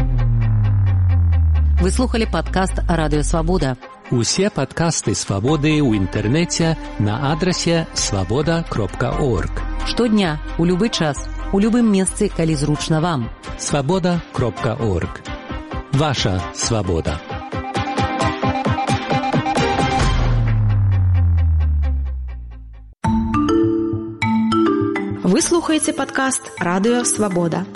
Вы слухали падкаст «Радыё Свабода». Усе падкасты «Свабоды» ў інтэрнэце на адрасе свабода кропка орг. Штодня, у любы час, у любым месцы, калі зручна вам. свабода кропка орг. Ваша свабода. Вы слухаеце падкаст «Радыё Свабода».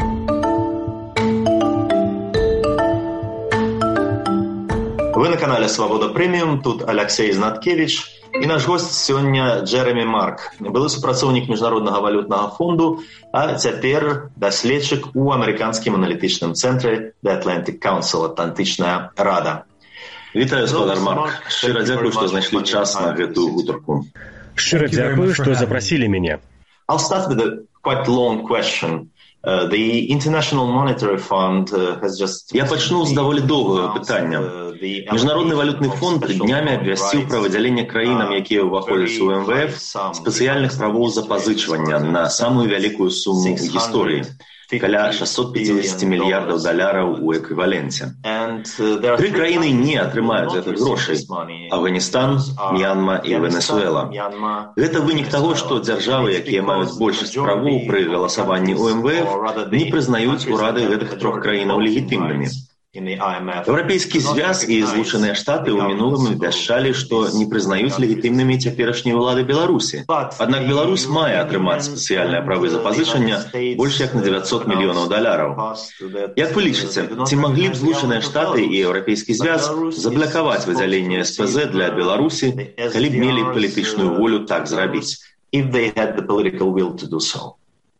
Вы на канале «Свабода Прэміум», тут Алексей Знаткевич, і наш гость сёння Джеремі Марк, былы супрацоўнік Міжнароднага валютнага фонду, а цяпер даследчык у амерыканскім аналітычным цэнтры The Atlantic Council, Атлантычная рада. Вітаю, спадар Марк. Шчыра дзякую, што знайшлі час на гэтую гутарку. Шчыра дзякую, што запрасілі мяне. I'll start with a quite long question. Uh, the International Monetary Fund uh, has just... Я пачну з даволі доўгага пытання. Міжнародны валютны фонд днямі абвясціў пра выдзяленне краінам, якія ўваходзяць у эм вэ эф, спецыяльных правоў запазычвання на самую вялікую суму ў гісторыі. Каля шестьсот пятьдесят мільярдаў даляраў у эквіваленце. Тры краіны не атрымаюць гэтых грошай: Афганістан, Мьянма і Венесуэла. Гэта вынік таго, што дзяржавы, якія маюць большасць правоў пры галасаванні ў эм вэ эф, не прызнаюць урады гэтых трох краінаў легітымнымі. Еўрапейскі звяз і Злучаныя Штаты ў мінулым абвяшчалі, што не прызнаюць легітымнымі цяперашнія ўлады Беларусі. Аднак Беларусь мае атрымаць спецыяльныя правы запазычання больш як на девятьсот мільёнаў даляраў. Як вы лічыце, ці маглі б Злучаныя Штаты і Еўрапейскі звяз заблакаваць выдзяленне эс пэ зэ для Беларусі, калі б мелі палітычную волю так зрабіць? If they had the political will to do so.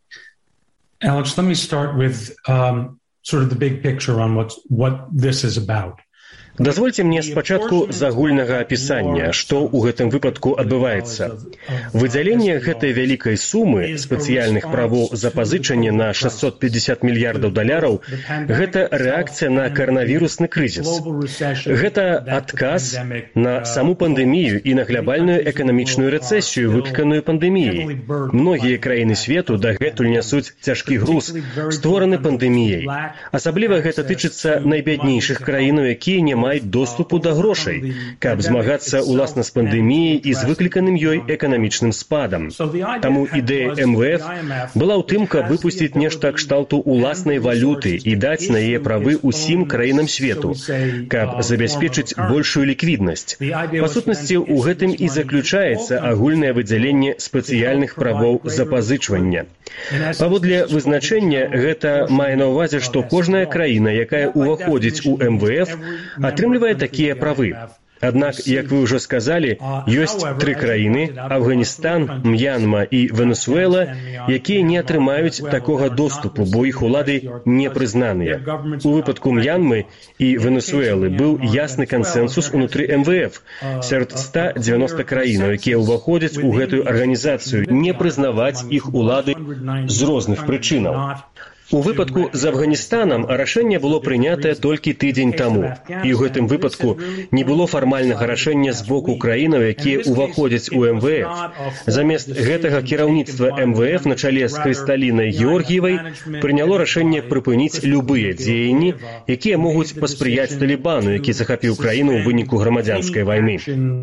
Alex, let me start with um... sort of the big picture on what's, what this is about. Дазвольце мне спачатку з агульнага апісання, што ў гэтым выпадку адбываецца. Выдзяленне гэтай вялікай сумы спецыяльных правоў запазычання на шестьсот пятьдесят мільярдаў даляраў – гэта рэакцыя на каранавірусны крызіс. Гэта адказ на саму пандэмію і на глобальную эканамічную рэцэсію, выкліканую пандэміяй. Многія краіны свету дагэтуль нясуць цяжкі груз, створаны пандэміяй. Асабліва гэта тычыцца найбяднейшых краінаў, якія не маюць доступу да грошай, каб змагацца ўласна з пандэміяй і з выкліканым ёй эканамічным спадам. Таму ідэя эм вэ эф была ў тым, каб выпусціць нешта кшталту уласнай валюты і даць на яе правы ўсім краінам свету, каб забяспечыць большую ліквіднасць. Па сутнасці, у гэтым і заключаецца агульнае выдзяленне спецыяльных правоў запазычвання. Паводле вызначэння, гэта мае на ўвазе, што кожная краіна, якая ўваходзіць у эм вэ эф, атрымлівае такія правы. Аднак, як вы ўжо сказалі, ёсць тры краіны – Афганістан, Мьянма і Венесуэла, якія не атрымаюць такога доступу, бо іх улады не прызнаныя. У выпадку Мьянмы і Венесуэлы быў ясны кансэнсус унутры эм вэ эф сярод ста дзевяноста краінаў, якія ўваходзяць у гэтую арганізацыю, не прызнаваць іх улады з розных прычынаў. У выпадку з Афганістанам рашэнне было прынятае толькі тыдзень таму. І ў гэтым выпадку не было фармальнага рашэння з боку краінаў, якія ўваходзяць у эм вэ эф. Замест гэтага кіраўніцтва эм вэ эф на чале з Крысталінай Георгіевай прыняло рашэнне прыпыніць любыя дзеянні, якія могуць паспрыяць Талібану, які захапіў краіну ў выніку грамадзянскай вайны.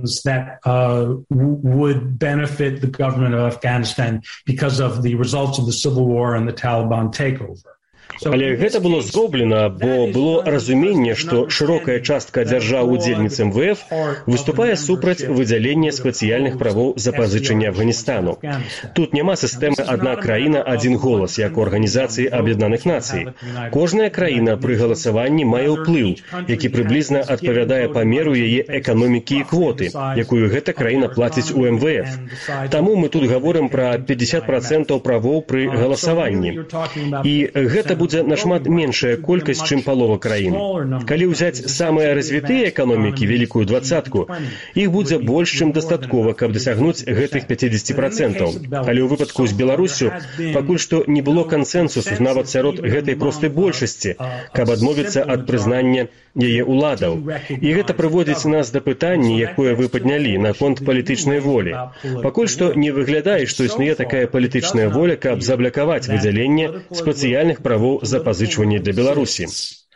Але гэта было зроблена, бо было разуменне, што шырокая частка дзяржаў-удзельніц эм вэ эф выступае супраць выдзялення спецыяльных правоў запазычання Афганістану. Тут няма сістэмы «адна краіна, адзін голас», як у Арганізацыі Аб'яднаных Нацый. Кожная краіна пры галасаванні мае ўплыў, які прыблізна адпавядае памеру яе эканомікі і квоты, якую гэта краіна плаціць у эм вэ эф. Таму мы тут гаворым пра пятьдесят процентов правоў пры галасаванні. І гэта будзе нашмат меншая колькасць, чым палова краін. Калі ўзяць самыя развітыя эканомікі, вялікую двадцатку, іх будзе больш, чым дастаткова, каб дасягнуць гэтых пятьдесят процентов. Але ў выпадку з Беларусю пакуль што не было кансэнсусу нават сярод гэтай простай большасці, каб адмовіцца ад прызнання яе ўладаў. І гэта прыводзіць нас да пытання, якое вы паднялі, наконт палітычнай волі. Пакуль што не выглядае, што існуе такая палітычная воля, каб заблакаваць выдзяленне спецыяльных правоў запазычвання для Беларусі.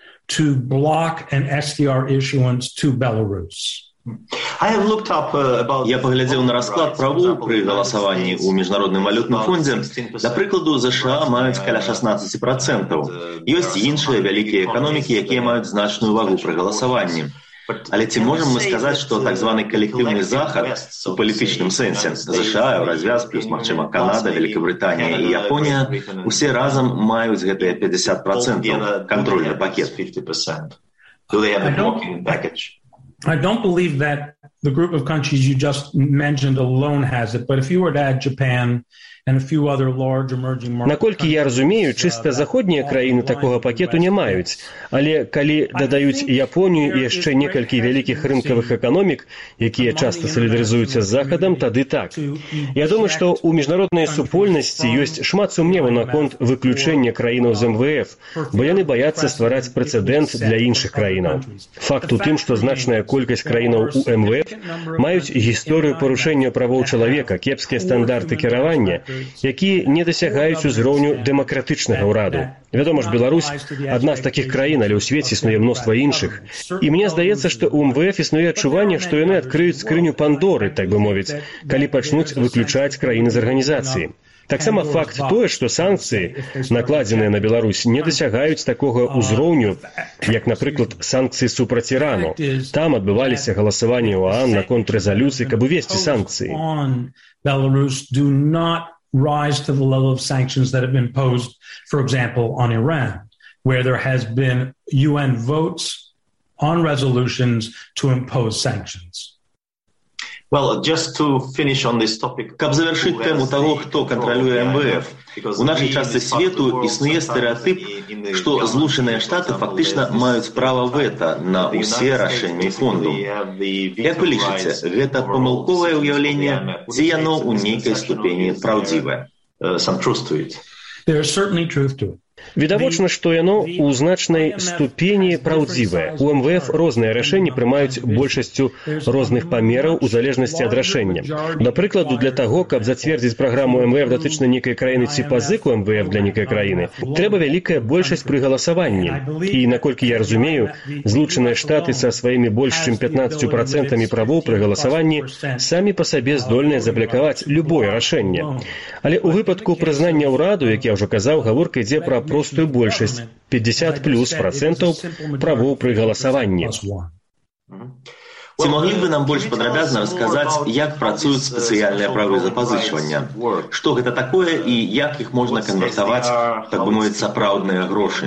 Я паглядзеў на расклад правоў пры галасаванні ў Міжнародным валютным фондзе. Да прыкладу, ЗША маюць каля шестнадцать процентов. Ёсць іншыя вялікія эканомікі, якія маюць значную вагу пры галасаванні. Але ці можам мы сказаць, што так званы калектыўны захад у палітычным сэнсе ЗША, Еўразвяз, плюс, магчыма, Канада, Великабрытанія і Японія усе разам маюць гэтыя пятьдесят процентов кантрольны пакет? Do they have a blocking package? I don't believe that the group of countries you just mentioned alone has it, but if you were to add Japan Наколькі я разумею, чыста заходнія краіны такога пакету не маюць, але калі дадаюць Японію і яшчэ некалькі вялікіх рынкавых эканомік, якія часта салідарызуюцца з Захадам, тады так. Я думаю, што ў міжнароднай супольнасці ёсць шмат сумневу наконт выключэння краінаў з эм вэ эф, бо яны баяцца ствараць прэцэдэнт для іншых краінаў. Факт у тым, што значная колькасць краінаў у эм вэ эф маюць гісторыю парушэння правоў чалавека, кепскія стандарты кіравання, якія не дасягаюць узроўню дэмакратычнага ўраду. Вядома ж, Беларусь адна з такіх краін, але ў свеце існуе мноства іншых. І мне здаецца, што ў эм вэ эф існуе адчуванне, што яны адкрыюць скрыню Пандоры, так бы мовіць, калі пачнуць выключаць краіны з арганізацыі. Таксама факт тое, што санкцыі, накладзеныя на Беларусь, не дасягаюць такога ўзроўню, як, напрыклад, санкцыі супраць Ірану. Там адбываліся галасаванні ў ААН наконт рэзалюцыі, каб увесці санкцыі. Rise to the level of sanctions that have been imposed, for example, on Iran, where there has been U N votes on resolutions to impose sanctions. Well, just to finish on this topic. Каб завершить тему того, кто контролює эм вэ эф, у нашай частцы свету існуе стэрэатып, што Злучаныя Штаты фактычна маюць права вэта на ўсе рашэнні фонду. Як вы лічыце, гэта памылковае ўяўленне, ці яно ў нейкай ступені праўдзівае? Самчувствуеце? There is certainly truth to it. Відавочна, што яно ў значнай ступені праўдзівае. У эм вэ эф розныя рашэнні прымаюць большасцю розных памераў у залежнасці ад рашэння. Да прыкладу, для таго, каб зацвердзіць праграму эм вэ эф датычна нейкай краіны ці пазыку эм вэ эф для нейкай краіны, трэба вялікая большасць пры галасаванні. І, наколькі я разумею, Злучаныя Штаты са сваімі больш чым пятнаццаццю працэнтамі правоў пры галасаванні самі па сабе здольныя заблакаваць любое рашэнне. Але ў выпадку прызнання ўраду, як я ўжо казаў, гаворка ідзе пра простую большасць, пятьдесят плюс процентаў правоў пры галасаванні. Ці маглі бы нам больш падрабязна расказаць, як працуюць спецыяльныя правы запазычвання? Што гэта такое і як іх можна канвертаваць, так бы мовіць, сапраўдныя грошы?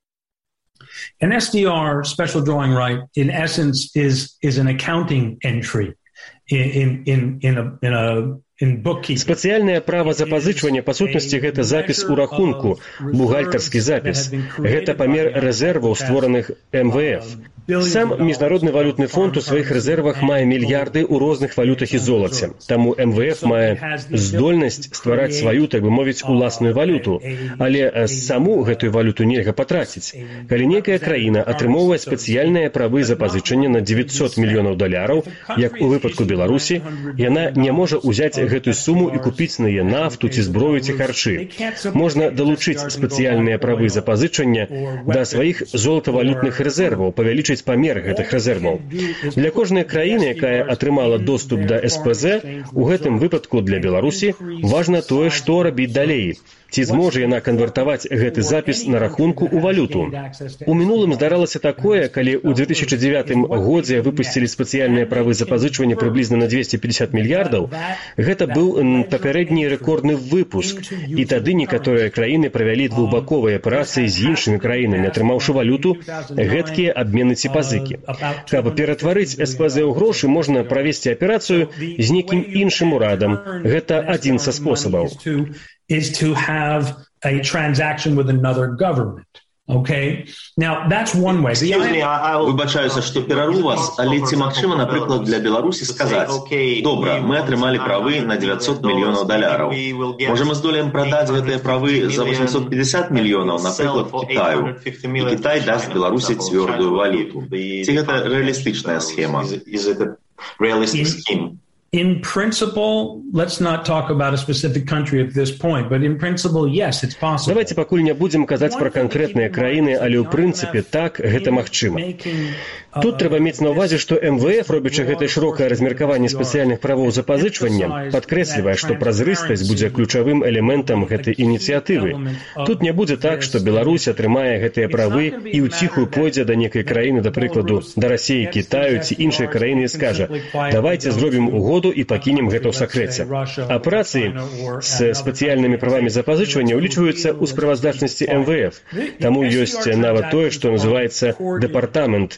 An S D R, special drawing right, in essence is is an accounting entry in in in a in a Спецыяльнае права запазычвання, па сутнасці, гэта запіс у рахунку, бухгалтарскі запіс. Гэта памер рэзерваў, створаных эм вэ эф. Сам Міжнародны валютны фонд у сваіх рэзервах мае мільярды ў розных валютах і золаце. Таму эм вэ эф мае здольнасць ствараць сваю, так бы мовіць, уласную валюту. Але саму гэтую валюту нельга патраціць. Калі нейкая краіна атрымоўвае спецыяльныя правы запазычання на дзевяцьсот мільёнаў даляраў, як у выпадку Беларусі, яна не можа ўзяць гэтую суму і купіць на яе нафту ці зброю ці харчы. Можна далучыць спецыяльныя правы запазычання да сваіх золатавалютных рэзерваў, павялічыць памер гэтых рэзерваў. Для кожнай краіны, якая атрымала доступ да эс пэ зэ, у гэтым выпадку для Беларусі важна тое, што рабіць далей. Ці зможа яна канвертаваць гэты запіс на рахунку ў валюту. У мінулым здаралася такое, калі ў две тысячы дзевятым годзе выпусцілі спецыяльныя правы запазычвання прыблізна на двести пятьдесят мільярдаў, гэта быў папярэдні рэкордны выпуск, і тады некаторыя краіны правялі двухбаковыя аперацыі з іншымі краінамі, атрымаўшы валюту, гэткія абмены ці пазыкі. Каб ператварыць эс пэ зэ ў грошы, можна правесці аперацыю з нейкім іншым урадам. Гэта адзін са спосабаў. Is to have a transaction with another government. Okay? Now, that's one way. Выбачаюся, што перарву вас, але ці магчыма, напрыклад, для Беларусі сказаць: добра, мы атрымалі правы на девятьсот мільёнаў даляраў. Можа, мы здолеем прадаць гэтыя правы за восемьсот пятьдесят мільёнаў, напрыклад, Китаю, і Кітай дасць Беларусі цвёрдую валюту. Ці гэта рэалістычная схема? In principle, let's not talk about a specific country at this point, but in principle, yes, it's possible. Давайте пакуль не будзем казаць пра канкрэтныя краіны, але ў прынцыпе так, гэта магчыма. Тут трэба мець на ўвазе, што эм вэ эф, робячы гэтае шырокае размеркаванне спецыяльных правоў запазычвання, падкрэслівае, што празрыстасць будзе ключавым элементам гэтай ініцыятывы. Тут не будзе так, што Беларусь атрымае гэтыя правы і ўціхую пойдзе да нейкай краіны, да прыкладу, да Расіі, Кітаю ці іншай краіны і скажа: давайте зробім угоду і пакінем гэта ў сакрэце. Аперацыі з спецыяльнымі правамі запазычвання ўлічваюцца ў справаздачнасці эм вэ эф. Таму ёсць нават тое, што называецца дэпартамент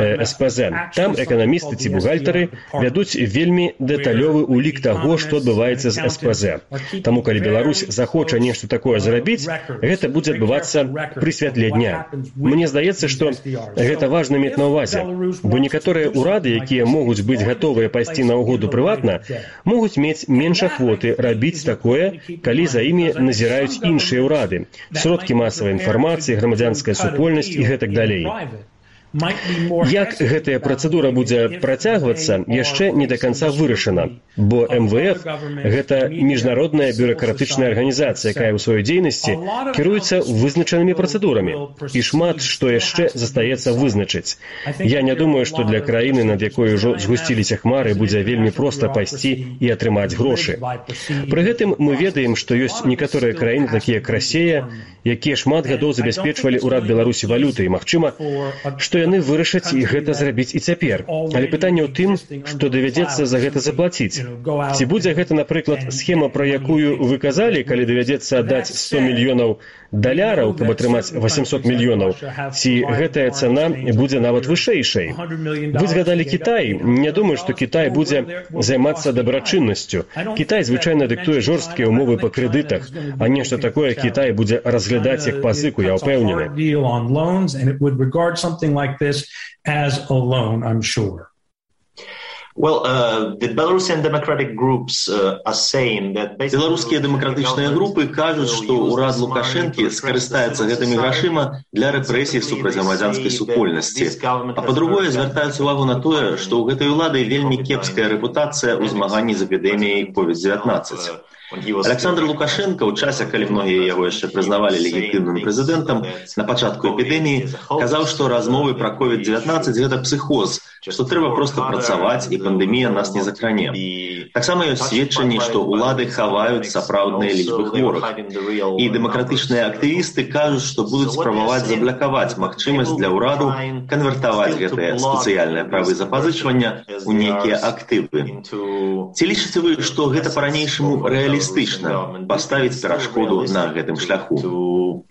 эс пэ зэ. Там эканамісты ці бухгалтары вядуць вельмі дэталёвы ўлік таго, што адбываецца з эс пэ зэ. Таму, калі Беларусь захоча нешта такое зрабіць, гэта будзе адбывацца пры святле дня. Мне здаецца, што гэта важна мець на ўвазе, бо некаторыя ўрады, якія могуць быць гатовыя пайсці на ўгоду прыватна, могуць мець менш ахвоты рабіць такое, калі за імі назіраюць іншыя ўрады, сродкі масавай інфармацыі, грамадзянская супольнасць і гэтак далей. Як гэтая працэдура будзе працягвацца, яшчэ не да канца вырашана, бо эм вэ эф – гэта міжнародная бюракратычная арганізацыя, якая ў сваёй дзейнасці кіруецца вызначанымі працэдурамі, і шмат што яшчэ застаецца вызначыць. Я не думаю, што для краіны, над якой ужо згусціліся хмары, будзе вельмі проста пайсці і атрымаць грошы. Пры гэтым мы ведаем, што ёсць некаторыя краіны, такія як Расія, якія шмат гадоў забяспечвалі ўрад Беларусі валютай, і магчыма, што яны вырашаць і гэта зрабіць і цяпер. Але пытанне ў тым, што давядзецца за гэта заплаціць. Ці будзе гэта, напрыклад, схема, пра якую вы казалі, калі давядзецца аддаць сто мільёнаў даляраў, каб атрымаць восемьсот мільёнаў, ці гэтая цана будзе нават вышэйшай. Вы згадалі Кітай. Не думаю, што Кітай будзе займацца дабрачыннасцю. Кітай звычайна дыктуе жорсткія ўмовы па крэдытах, а нешта такое Кітай будзе разглядаць як пазыку, я ўпэўнены. This as a loan, I'm sure. Well, uh, the Belarusian democratic groups uh, are saying that беларускія дэмакратычныя групы кажуць, што ўрад Лукашэнкі скарыстаецца гэтымі грашыма для рэпрэсій супраць грамадзянскай супольнасці. А па-другое, звяртаюць увагу на тое, што ў гэтай улады вельмі кепская рэпутацыя ў змаганні з эпідэміяй ковід дзевятнаццаць. Александр Лукашенко, у часе, калі многія яго яшчэ прызнавалі легітымным прэзідэнтам, на пачатку эпідэміі казаў, што размовы пра ковід дзевятнаццаць гэта псіхоз, што трэба проста працаваць і пандэмія нас не закране. Таксама ёсць сведчанні, што ўлады хаваюць сапраўдныя лічбы хворых. І дэмакратычныя актывісты кажуць, што будуць спрабаваць заблакаваць магчымасць для ўраду канвертаваць гэтыя спецыяльныя правы запазычвання ў нейкія актывы. Ці лічыце вы, што гэта па-ранейшаму рэалістычна паставіць перашкоду на гэтым шляху?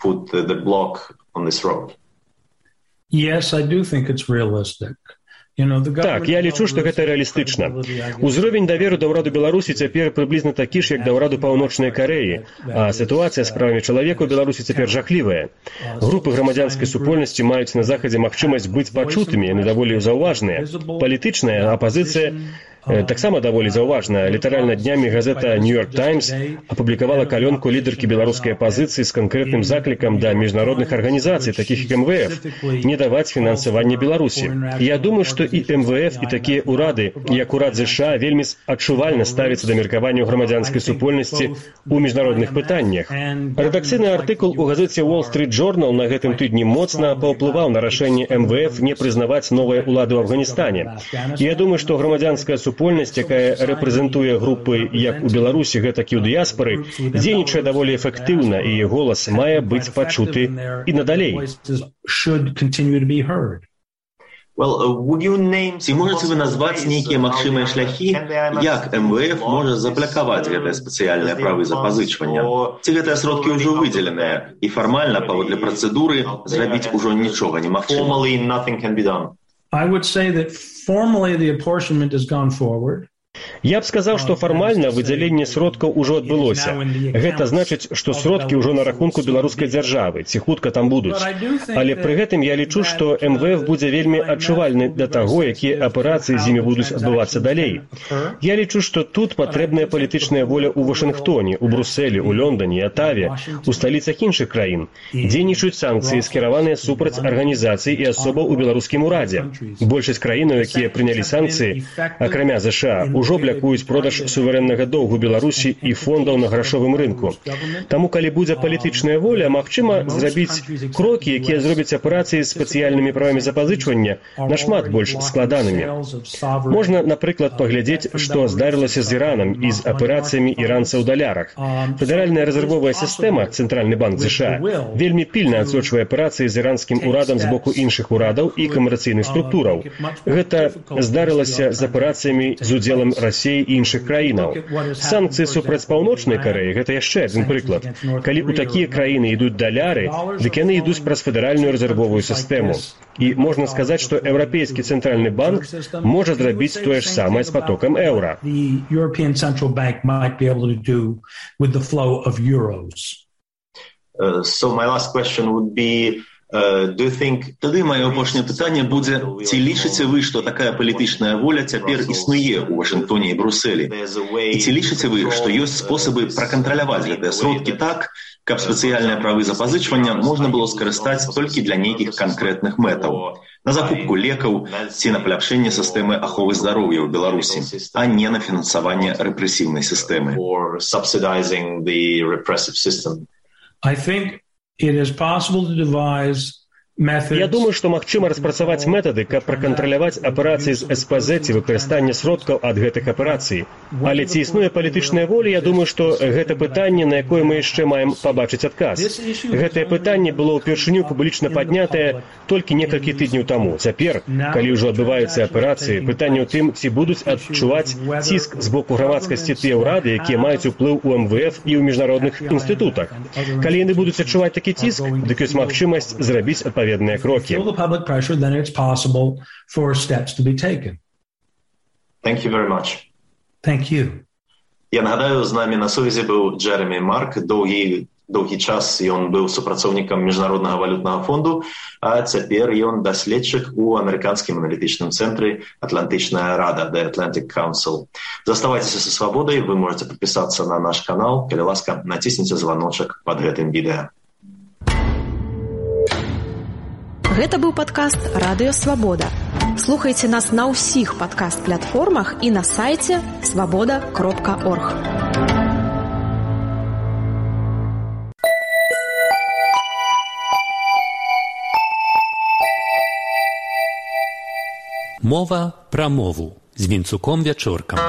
Yes, I do think it's realistic. Так, я лічу, што гэта рэалістычна. Узровень даверу да ўраду Беларусі цяпер прыблізна такі ж, як да ўраду Паўночнай Карэі, а сітуацыя з правамі чалавека ў Беларусі цяпер жахлівая. Групы грамадзянскай супольнасці маюць на захадзе магчымасць быць пачутымі, яны даволі заўважныя. Палітычная апазіцыя таксама даволі заўважная. Літаральна днямі газета «Нью-Йорк Таймс» апублікавала калёнку лідаркі беларускай апазіцыі з канкрэтным заклікам да міжнародных арганізацый, такіх як эм вэ эф, не даваць фінансаванне Беларусі. Я думаю, што і эм вэ эф, і такія ўрады, як урад ЗША, вельмі адчувальна ставяцца да меркавання грамадзянскай супольнасці ў міжнародных пытаннях. Рэдакцыйны артыкул у газеце «Wall Street Journal» на гэтым тыдні моцна паўплываў на рашэнне эм вэ эф не прызнаваць новыя ўлады ў Афганістане. І я думаю, што грамадзянская супольнасць супольнасць, якая рэпрэзентуе групы як у Беларусі, гэтак і ў дыяспары, дзейнічае даволі эфектыўна, і голас мае быць пачуты і надалей. Well, uh, ці можаце вы назваць нейкія магчымыя шляхі, як эм вэ эф можа заблакаваць гэтыя спецыяльныя правы запазычвання? Ці гэтыя сродкі ўжо выдзеленыя, і фармальна, паводле працэдуры, зрабіць ужо нічога немагчыма? I would say that formally the apportionment has gone forward. Я б сказаў, што фармальна выдзяленне сродкаў ужо адбылося. Гэта значыць, што сродкі ўжо на рахунку беларускай дзяржавы, ці хутка там будуць. Але пры гэтым я лічу, што эм вэ эф будзе вельмі адчувальны да таго, якія аперацыі з імі будуць адбывацца далей. Я лічу, што тут патрэбная палітычная воля ў Вашынгтоне, у Брусэлі, у Лондоне, Атаве, у сталіцах іншых краін. Дзейнічаюць санкцыі, скіраваныя супраць арганізацый і асобаў у беларускім урадзе. Большасць краінаў, якія прынялі санкцыі, акрамя ЗША, ужо блякуюць продаж суверэннага доўгу Беларусі і фондаў на грашовым рынку. Таму, калі будзе палітычная воля, магчыма зрабіць крокі, якія зробяць аперацыі з спецыяльнымі правамі запазычвання нашмат больш складанымі. Можна, напрыклад, паглядзець, што здарылася з Іранам і з аперацыямі іранца ў далярах. Федэральная рэзервовая сістэма, Цэнтральны банк ЗША, вельмі пільна адсочвае аперацыі з іранскім урадам з боку іншых урадаў і камерцыйных структураў. Гэта здарылася з аперацыямі з удзелам Расіі і іншых краінаў. Санкцыі супраць Паўночнай Карэі – гэта яшчэ адзін прыклад. Калі ў такія краіны ідуць даляры, дык яны ідуць праз федэральную рэзервовую сістэму. І можна сказаць, што Еўрапейскі цэнтральны банк можа зрабіць тое ж самае з потокам еўра. Uh, so my last question would be, uh, do you think... Тады маё апошняе пытанне будзе, ці лічыце вы, што такая палітычная воля цяпер існуе ў Вашынгтоне і Брусэлі? І ці лічыце вы, што ёсць спосабы пракантраляваць гэтыя сродкі так, каб спецыяльныя правы запазычвання можна было скарыстаць толькі для нейкіх канкрэтных мэтаў? На закупку лекаў ці на паляпшэнне сістэмы аховы здароўя ў Беларусі, а не на фінансаванне рэпрэсіўнай сістэмы. I think it is possible to devise Я думаю, што магчыма распрацаваць метады, каб пракантраляваць аперацыі з эс пэ зэ ці выкарыстанне сродкаў ад гэтых аперацый. Але ці існуе палітычная воля, я думаю, што гэта пытанне, на якое мы яшчэ маем пабачыць адказ. Гэтае пытанне было ўпершыню публічна паднятае толькі некалькі тыдняў таму. Цяпер, калі ўжо адбываюцца аперацыі, пытанне ў тым, ці будуць адчуваць ціск з боку грамадскасці тыя ўрады, якія маюць уплыў у эм вэ эф і ў міжнародных інстытутах. Калі яны будуць адчуваць такі ціск, дык ёсць магчымасць зрабіць адпаведныя крокі. Thank you very much. Thank you. Я нагадаю, з намі на сувязі быў Джеремі Марк. Доўгі, доўгі час ён быў супрацоўнікам Міжнароднага валютнага фонду, а цяпер ён даследчык у амерыканскім аналітычным цэнтры Атлантычная рада, The Atlantic Council. Заставайцеся са свабодай, вы можете падпісацца на наш канал. Калі ласка, націсніце званочак пад гэтым відэа. Гэта быў падкаст «Радыё Свабода». Слухайце нас на ўсіх падкаст-платформах і на сайце свабода кропка орг. Мова пра мову з Вінцуком Вячоркам.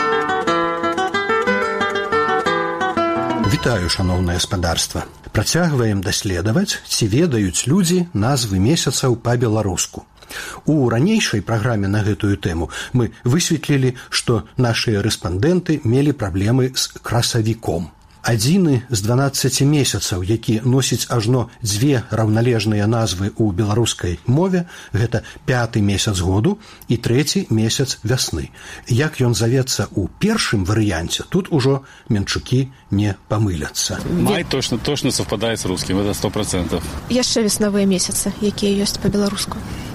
Вітаю, шаноўнае спадарства. Працягваем даследаваць, ці ведаюць людзі назвы месяцаў па-беларуску. У ранейшай праграме на гэтую тэму мы высветлілі, што нашыя рэспандэнты мелі праблемы з красавіком. Адзіны з дванаццаці месяцаў, які носіць ажно дзве раўналежныя назвы ў беларускай мове, гэта пяты месяц году і трэці месяц вясны. Як ён завецца ў першым варыянце, тут ужо менчукі не памыляцца. Май точно, точно совпадае з рускім, это сто процентов. Яшчэ веснавыя месяцы, якія ёсць па-беларуску.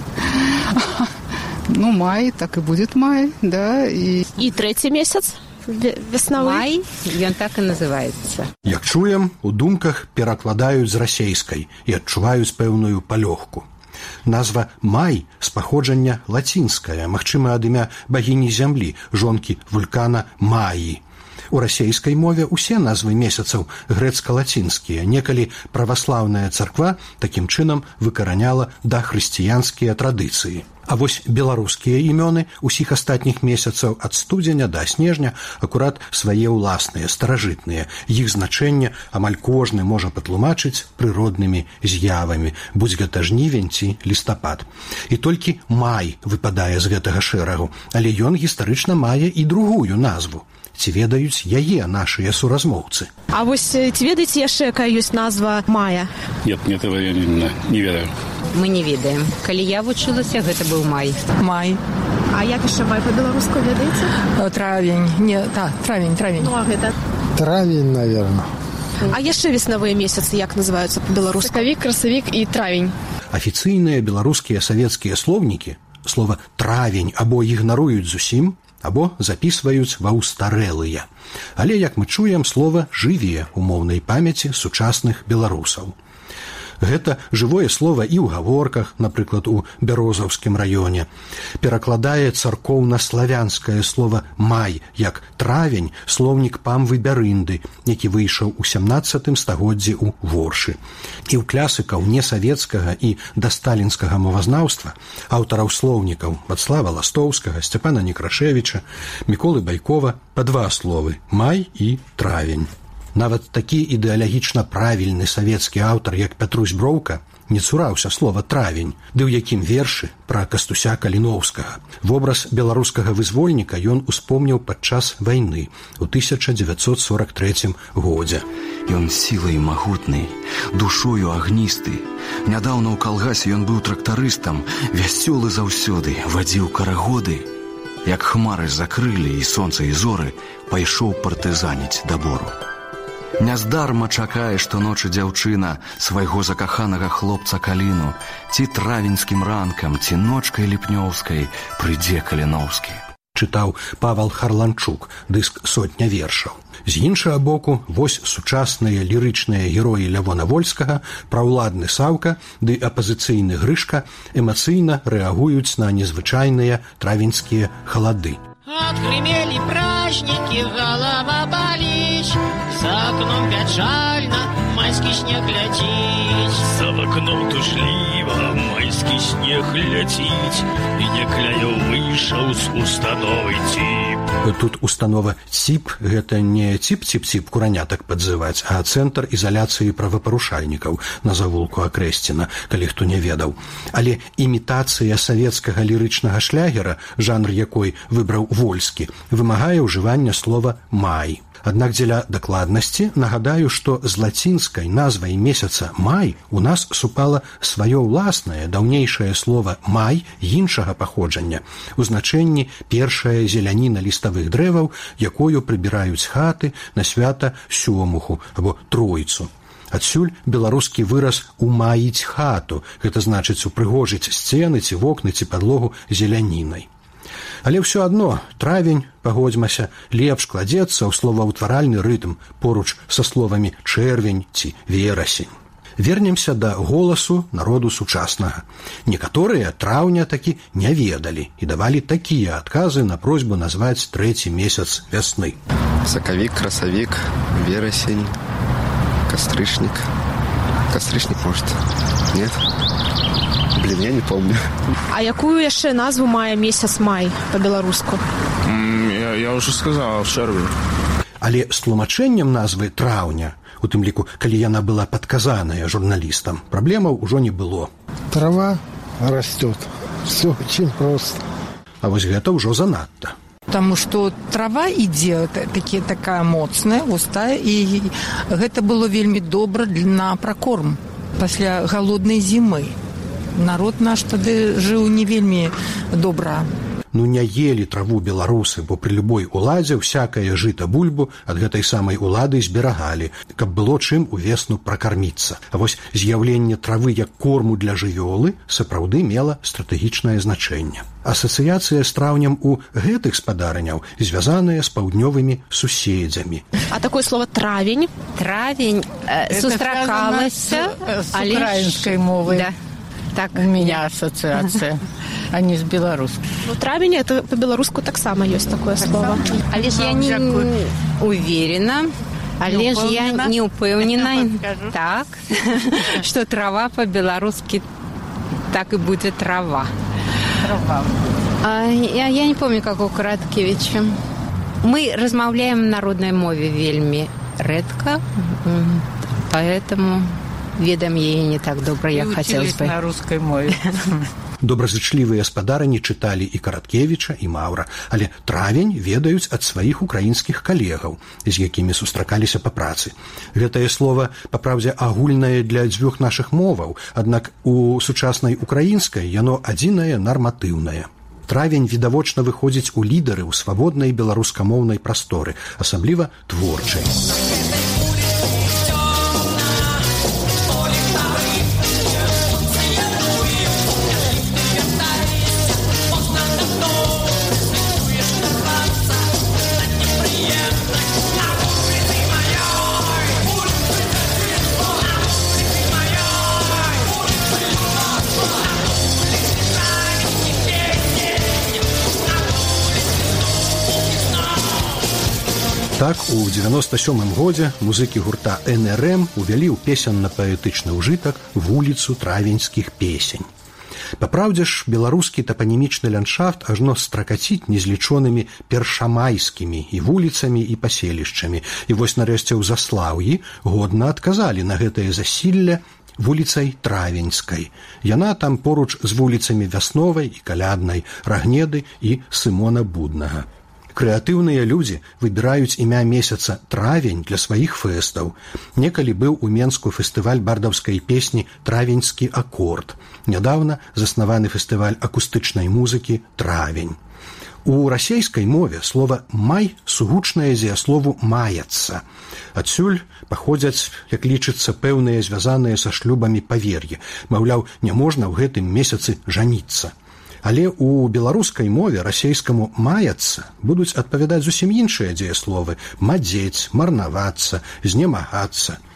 Ну, май, так і будет май, да. І, і трэці месяц? Веснавы. Май, ён так і называецца. Як чуем, у думках перакладаюць з расейскай і адчуваюць пэўную палёгку. Назва «май» з паходжання лацінская, магчыма, ад імя багіні зямлі, жонкі вулкана Маі. У расейскай мове ўсе назвы месяцаў грэцка-лацінскія. Некалі праваслаўная царква такім чынам выкараняла дахрысціянскія традыцыі. А вось беларускія імёны ўсіх астатніх месяцаў ад студзеня да снежня акурат свае ўласныя, старажытныя. Іх значэнне амаль кожны можа патлумачыць прыроднымі з'явамі, будзь гэта жнівень ці лістапад. І толькі май выпадае з гэтага шэрагу, але ён гістарычна мае і другую назву. Ці ведаюць яе нашыя суразмоўцы? А вось ці ведаеце яшчэ, якая ёсць назва мая? Нет, нет, этого я не, не ведаю. Мы не ведаем. Калі я вучылася, гэта быў май. Май. А як яшчэ май па-беларуску, ведаеце? Травень. Не, так, травень, травень. Ну, а гэта? Травень, наверное. А яшчэ веснавыя месяцы як называюцца па-беларуску? Сакавік, красавік і травень. Афіцыйныя беларускія савецкія слоўнікі слова «травень» або ігнаруюць зусім, або запісваюць ва ўстарэлыя. Але, як мы чуем, слова жыве ў моўнай памяці сучасных беларусаў. Гэта жывое слова і ў гаворках, напрыклад, у Бярозаўскім раёне. Перакладае царкоўна-славянскае слова «май» як «травень» слоўнік Памвы Бярынды, які выйшаў у сямнаццатым стагоддзі ў Воршы. І ў класыкаў несавецкага і дасталінскага мовазнаўства, аўтараў слоўнікаў Вацлава Ластоўскага, Сцяпана Некрашевіча, Міколы Байкова па два словы «май» і «травень». Нават такі ідэалагічна правільны савецкі аўтар, як Пятрусь Броўка, не цураўся слова травень, ды ў якім вершы пра Кастуся Каліноўскага. Вобраз беларускага вызвольніка ён успомніў падчас вайны ў тысяча дзевяцьсот сорок трэцім годзе. Ён сілай магутнай, душою агністы. Нядаўна ў калгасе ён быў трактарыстам, вясёлы заўсёды, вадзіў карагоды. Як хмары закрылі і сонца і зоры, пайшоў партызаніць да бору. Няздарма чакае штоночы дзяўчына свайго закаханага хлопца Каліну, ці травеньскім ранкам, ці ночкай ліпнёўскай прыйдзе Каліноўскі. Чытаў Павал Харланчук, дыск «Сотня вершаў». З іншага боку, вось сучасныя лірычныя героі Лявона Вольскага, праўладны Саўка ды апазіцыйны Грышка эмацыйна рэагуюць на незвычайныя травеньскія халады. Отгремели праздники, голова болит, за окном печально, майский снег летит. За окном тужливо, майский снег летит, и некляю выйшаў з установы ЦІП. Тут установа ЦІП – гэта не ціп-ціп-ціп куранятак падзываць, а цэнтр ізаляцыі правапарушальнікаў на завулку Акрэсціна, калі хто не ведаў. Але імітацыя савецкага лірычнага шлягера, жанр якой выбраў Вольскі, вымагае ўжывання слова «май». Аднак дзеля дакладнасці нагадаю, што з лацінскай назвай месяца «май» у нас супала сваё ўласнае даўнейшае слова «май» іншага паходжання, у значэнні першая зеляніна ліставых дрэваў, якою прыбіраюць хаты на свята сёмуху або тройцу. Адсюль беларускі выраз «умаіць хату», гэта значыць упрыгожыць сцены ці вокны ці падлогу зелянінай. Але ўсё адно травень, пагодзьмася, лепш кладзецца ў словаўтваральны рытм поруч са словамі чэрвень ці верасень. Вернемся да голасу народу сучаснага. Некаторыя траўня такі не ведалі і давалі такія адказы на просьбу назваць трэці месяц вясны. Сакавік, красавік, верасень, кастрычнік. Кастрычнік, может, нет? Блин, я не помню. А якую яшчэ назву мае месяц май па-беларуску? Mm, я, я уже сказал, чэрвень. Але з тлумачэннем назвы траўня, у тым ліку, калі яна была падказаная журналістам, праблемаў ужо не было. Трава растет. Все очень просто. А вось гэта ўжо занадта. Потому что трава ідзе такі, такая моцная, густая, і гэта было вельмі добра на пракорм пасля галоднай зімы. Народ наш тады жыў не вельмі добра. Ну не елі траву беларусы, бо пры любой уладзе всякае жыта бульбу ад гэтай самай улады зберагалі, каб было чым увесну пракарміцца. А вось з'яўленне травы як корму для жывёлы сапраўды мела стратэгічнае значэнне. Асацыяцыя з траўнем у гэтых спадарняў звязаная з паўднёвымі суседзямі. А такое слово травень? Травень э, сустракалася з украінскай мовы. Да. Так у меня ассоциация, а не с белорусской. Ну, травень, это по-белоруску так само есть такое слово. Але ж я не уверена, але ж я не упевнена, так, что трава по-белорусски так и будет трава. Трава. А, я, я не помню, как у Короткевича. Мы размаўляем в народной мове вельми редко, поэтому... ведам яе не так добра, як хацелось бы. На рускай мове. Добразычлівыя спадарні чыталі і Караткевіча, і Маўра, але травень ведаюць ад сваіх украінскіх калегаў, з якімі сустракаліся па працы. Гэтае слова, па праўдзе, агульнае для дзвюх нашых моваў, аднак у сучаснай украінскай яно адзінае нарматыўнае. Травень відавочна выходзіць у лідары ў свабоднай беларускамоўнай прасторы, асабліва творчай. Так, у дзевяноста сёмым годзе музыкі гурта эн эр эм увялі ў песенна-паэтычны ўжытак вуліцу травеньскіх песень. Па праўдзе ж, беларускі тапанімічны ландшафт ажно стракаціць незлічонымі першамайскімі і вуліцамі і паселішчамі. І вось нарэшце ў Заслаўі годна адказалі на гэтае засілле вуліцай Травеньскай. Яна там поруч з вуліцамі Вясновай і Каляднай, Рагнеды і Сымона Буднага. Крэатыўныя людзі выбіраюць імя месяца травень для сваіх фэстаў. Некалі быў у Менску фестываль бардаўскай песні «Травеньскі акорд». Нядаўна заснаваны фестываль акустычнай музыкі «Травень». У расейскай мове слова «май» сугучнае дзеяслову «маяцца». Адсюль паходзяць, як лічыцца, пэўныя звязаныя са шлюбамі павер'і. Маўляў, няможна ў гэтым месяцы жаніцца. Але ў беларускай мове расейскаму «маяцца» будуць адпавядаць зусім іншыя дзеясловы – «мадзець», «марнавацца», «знемагацца».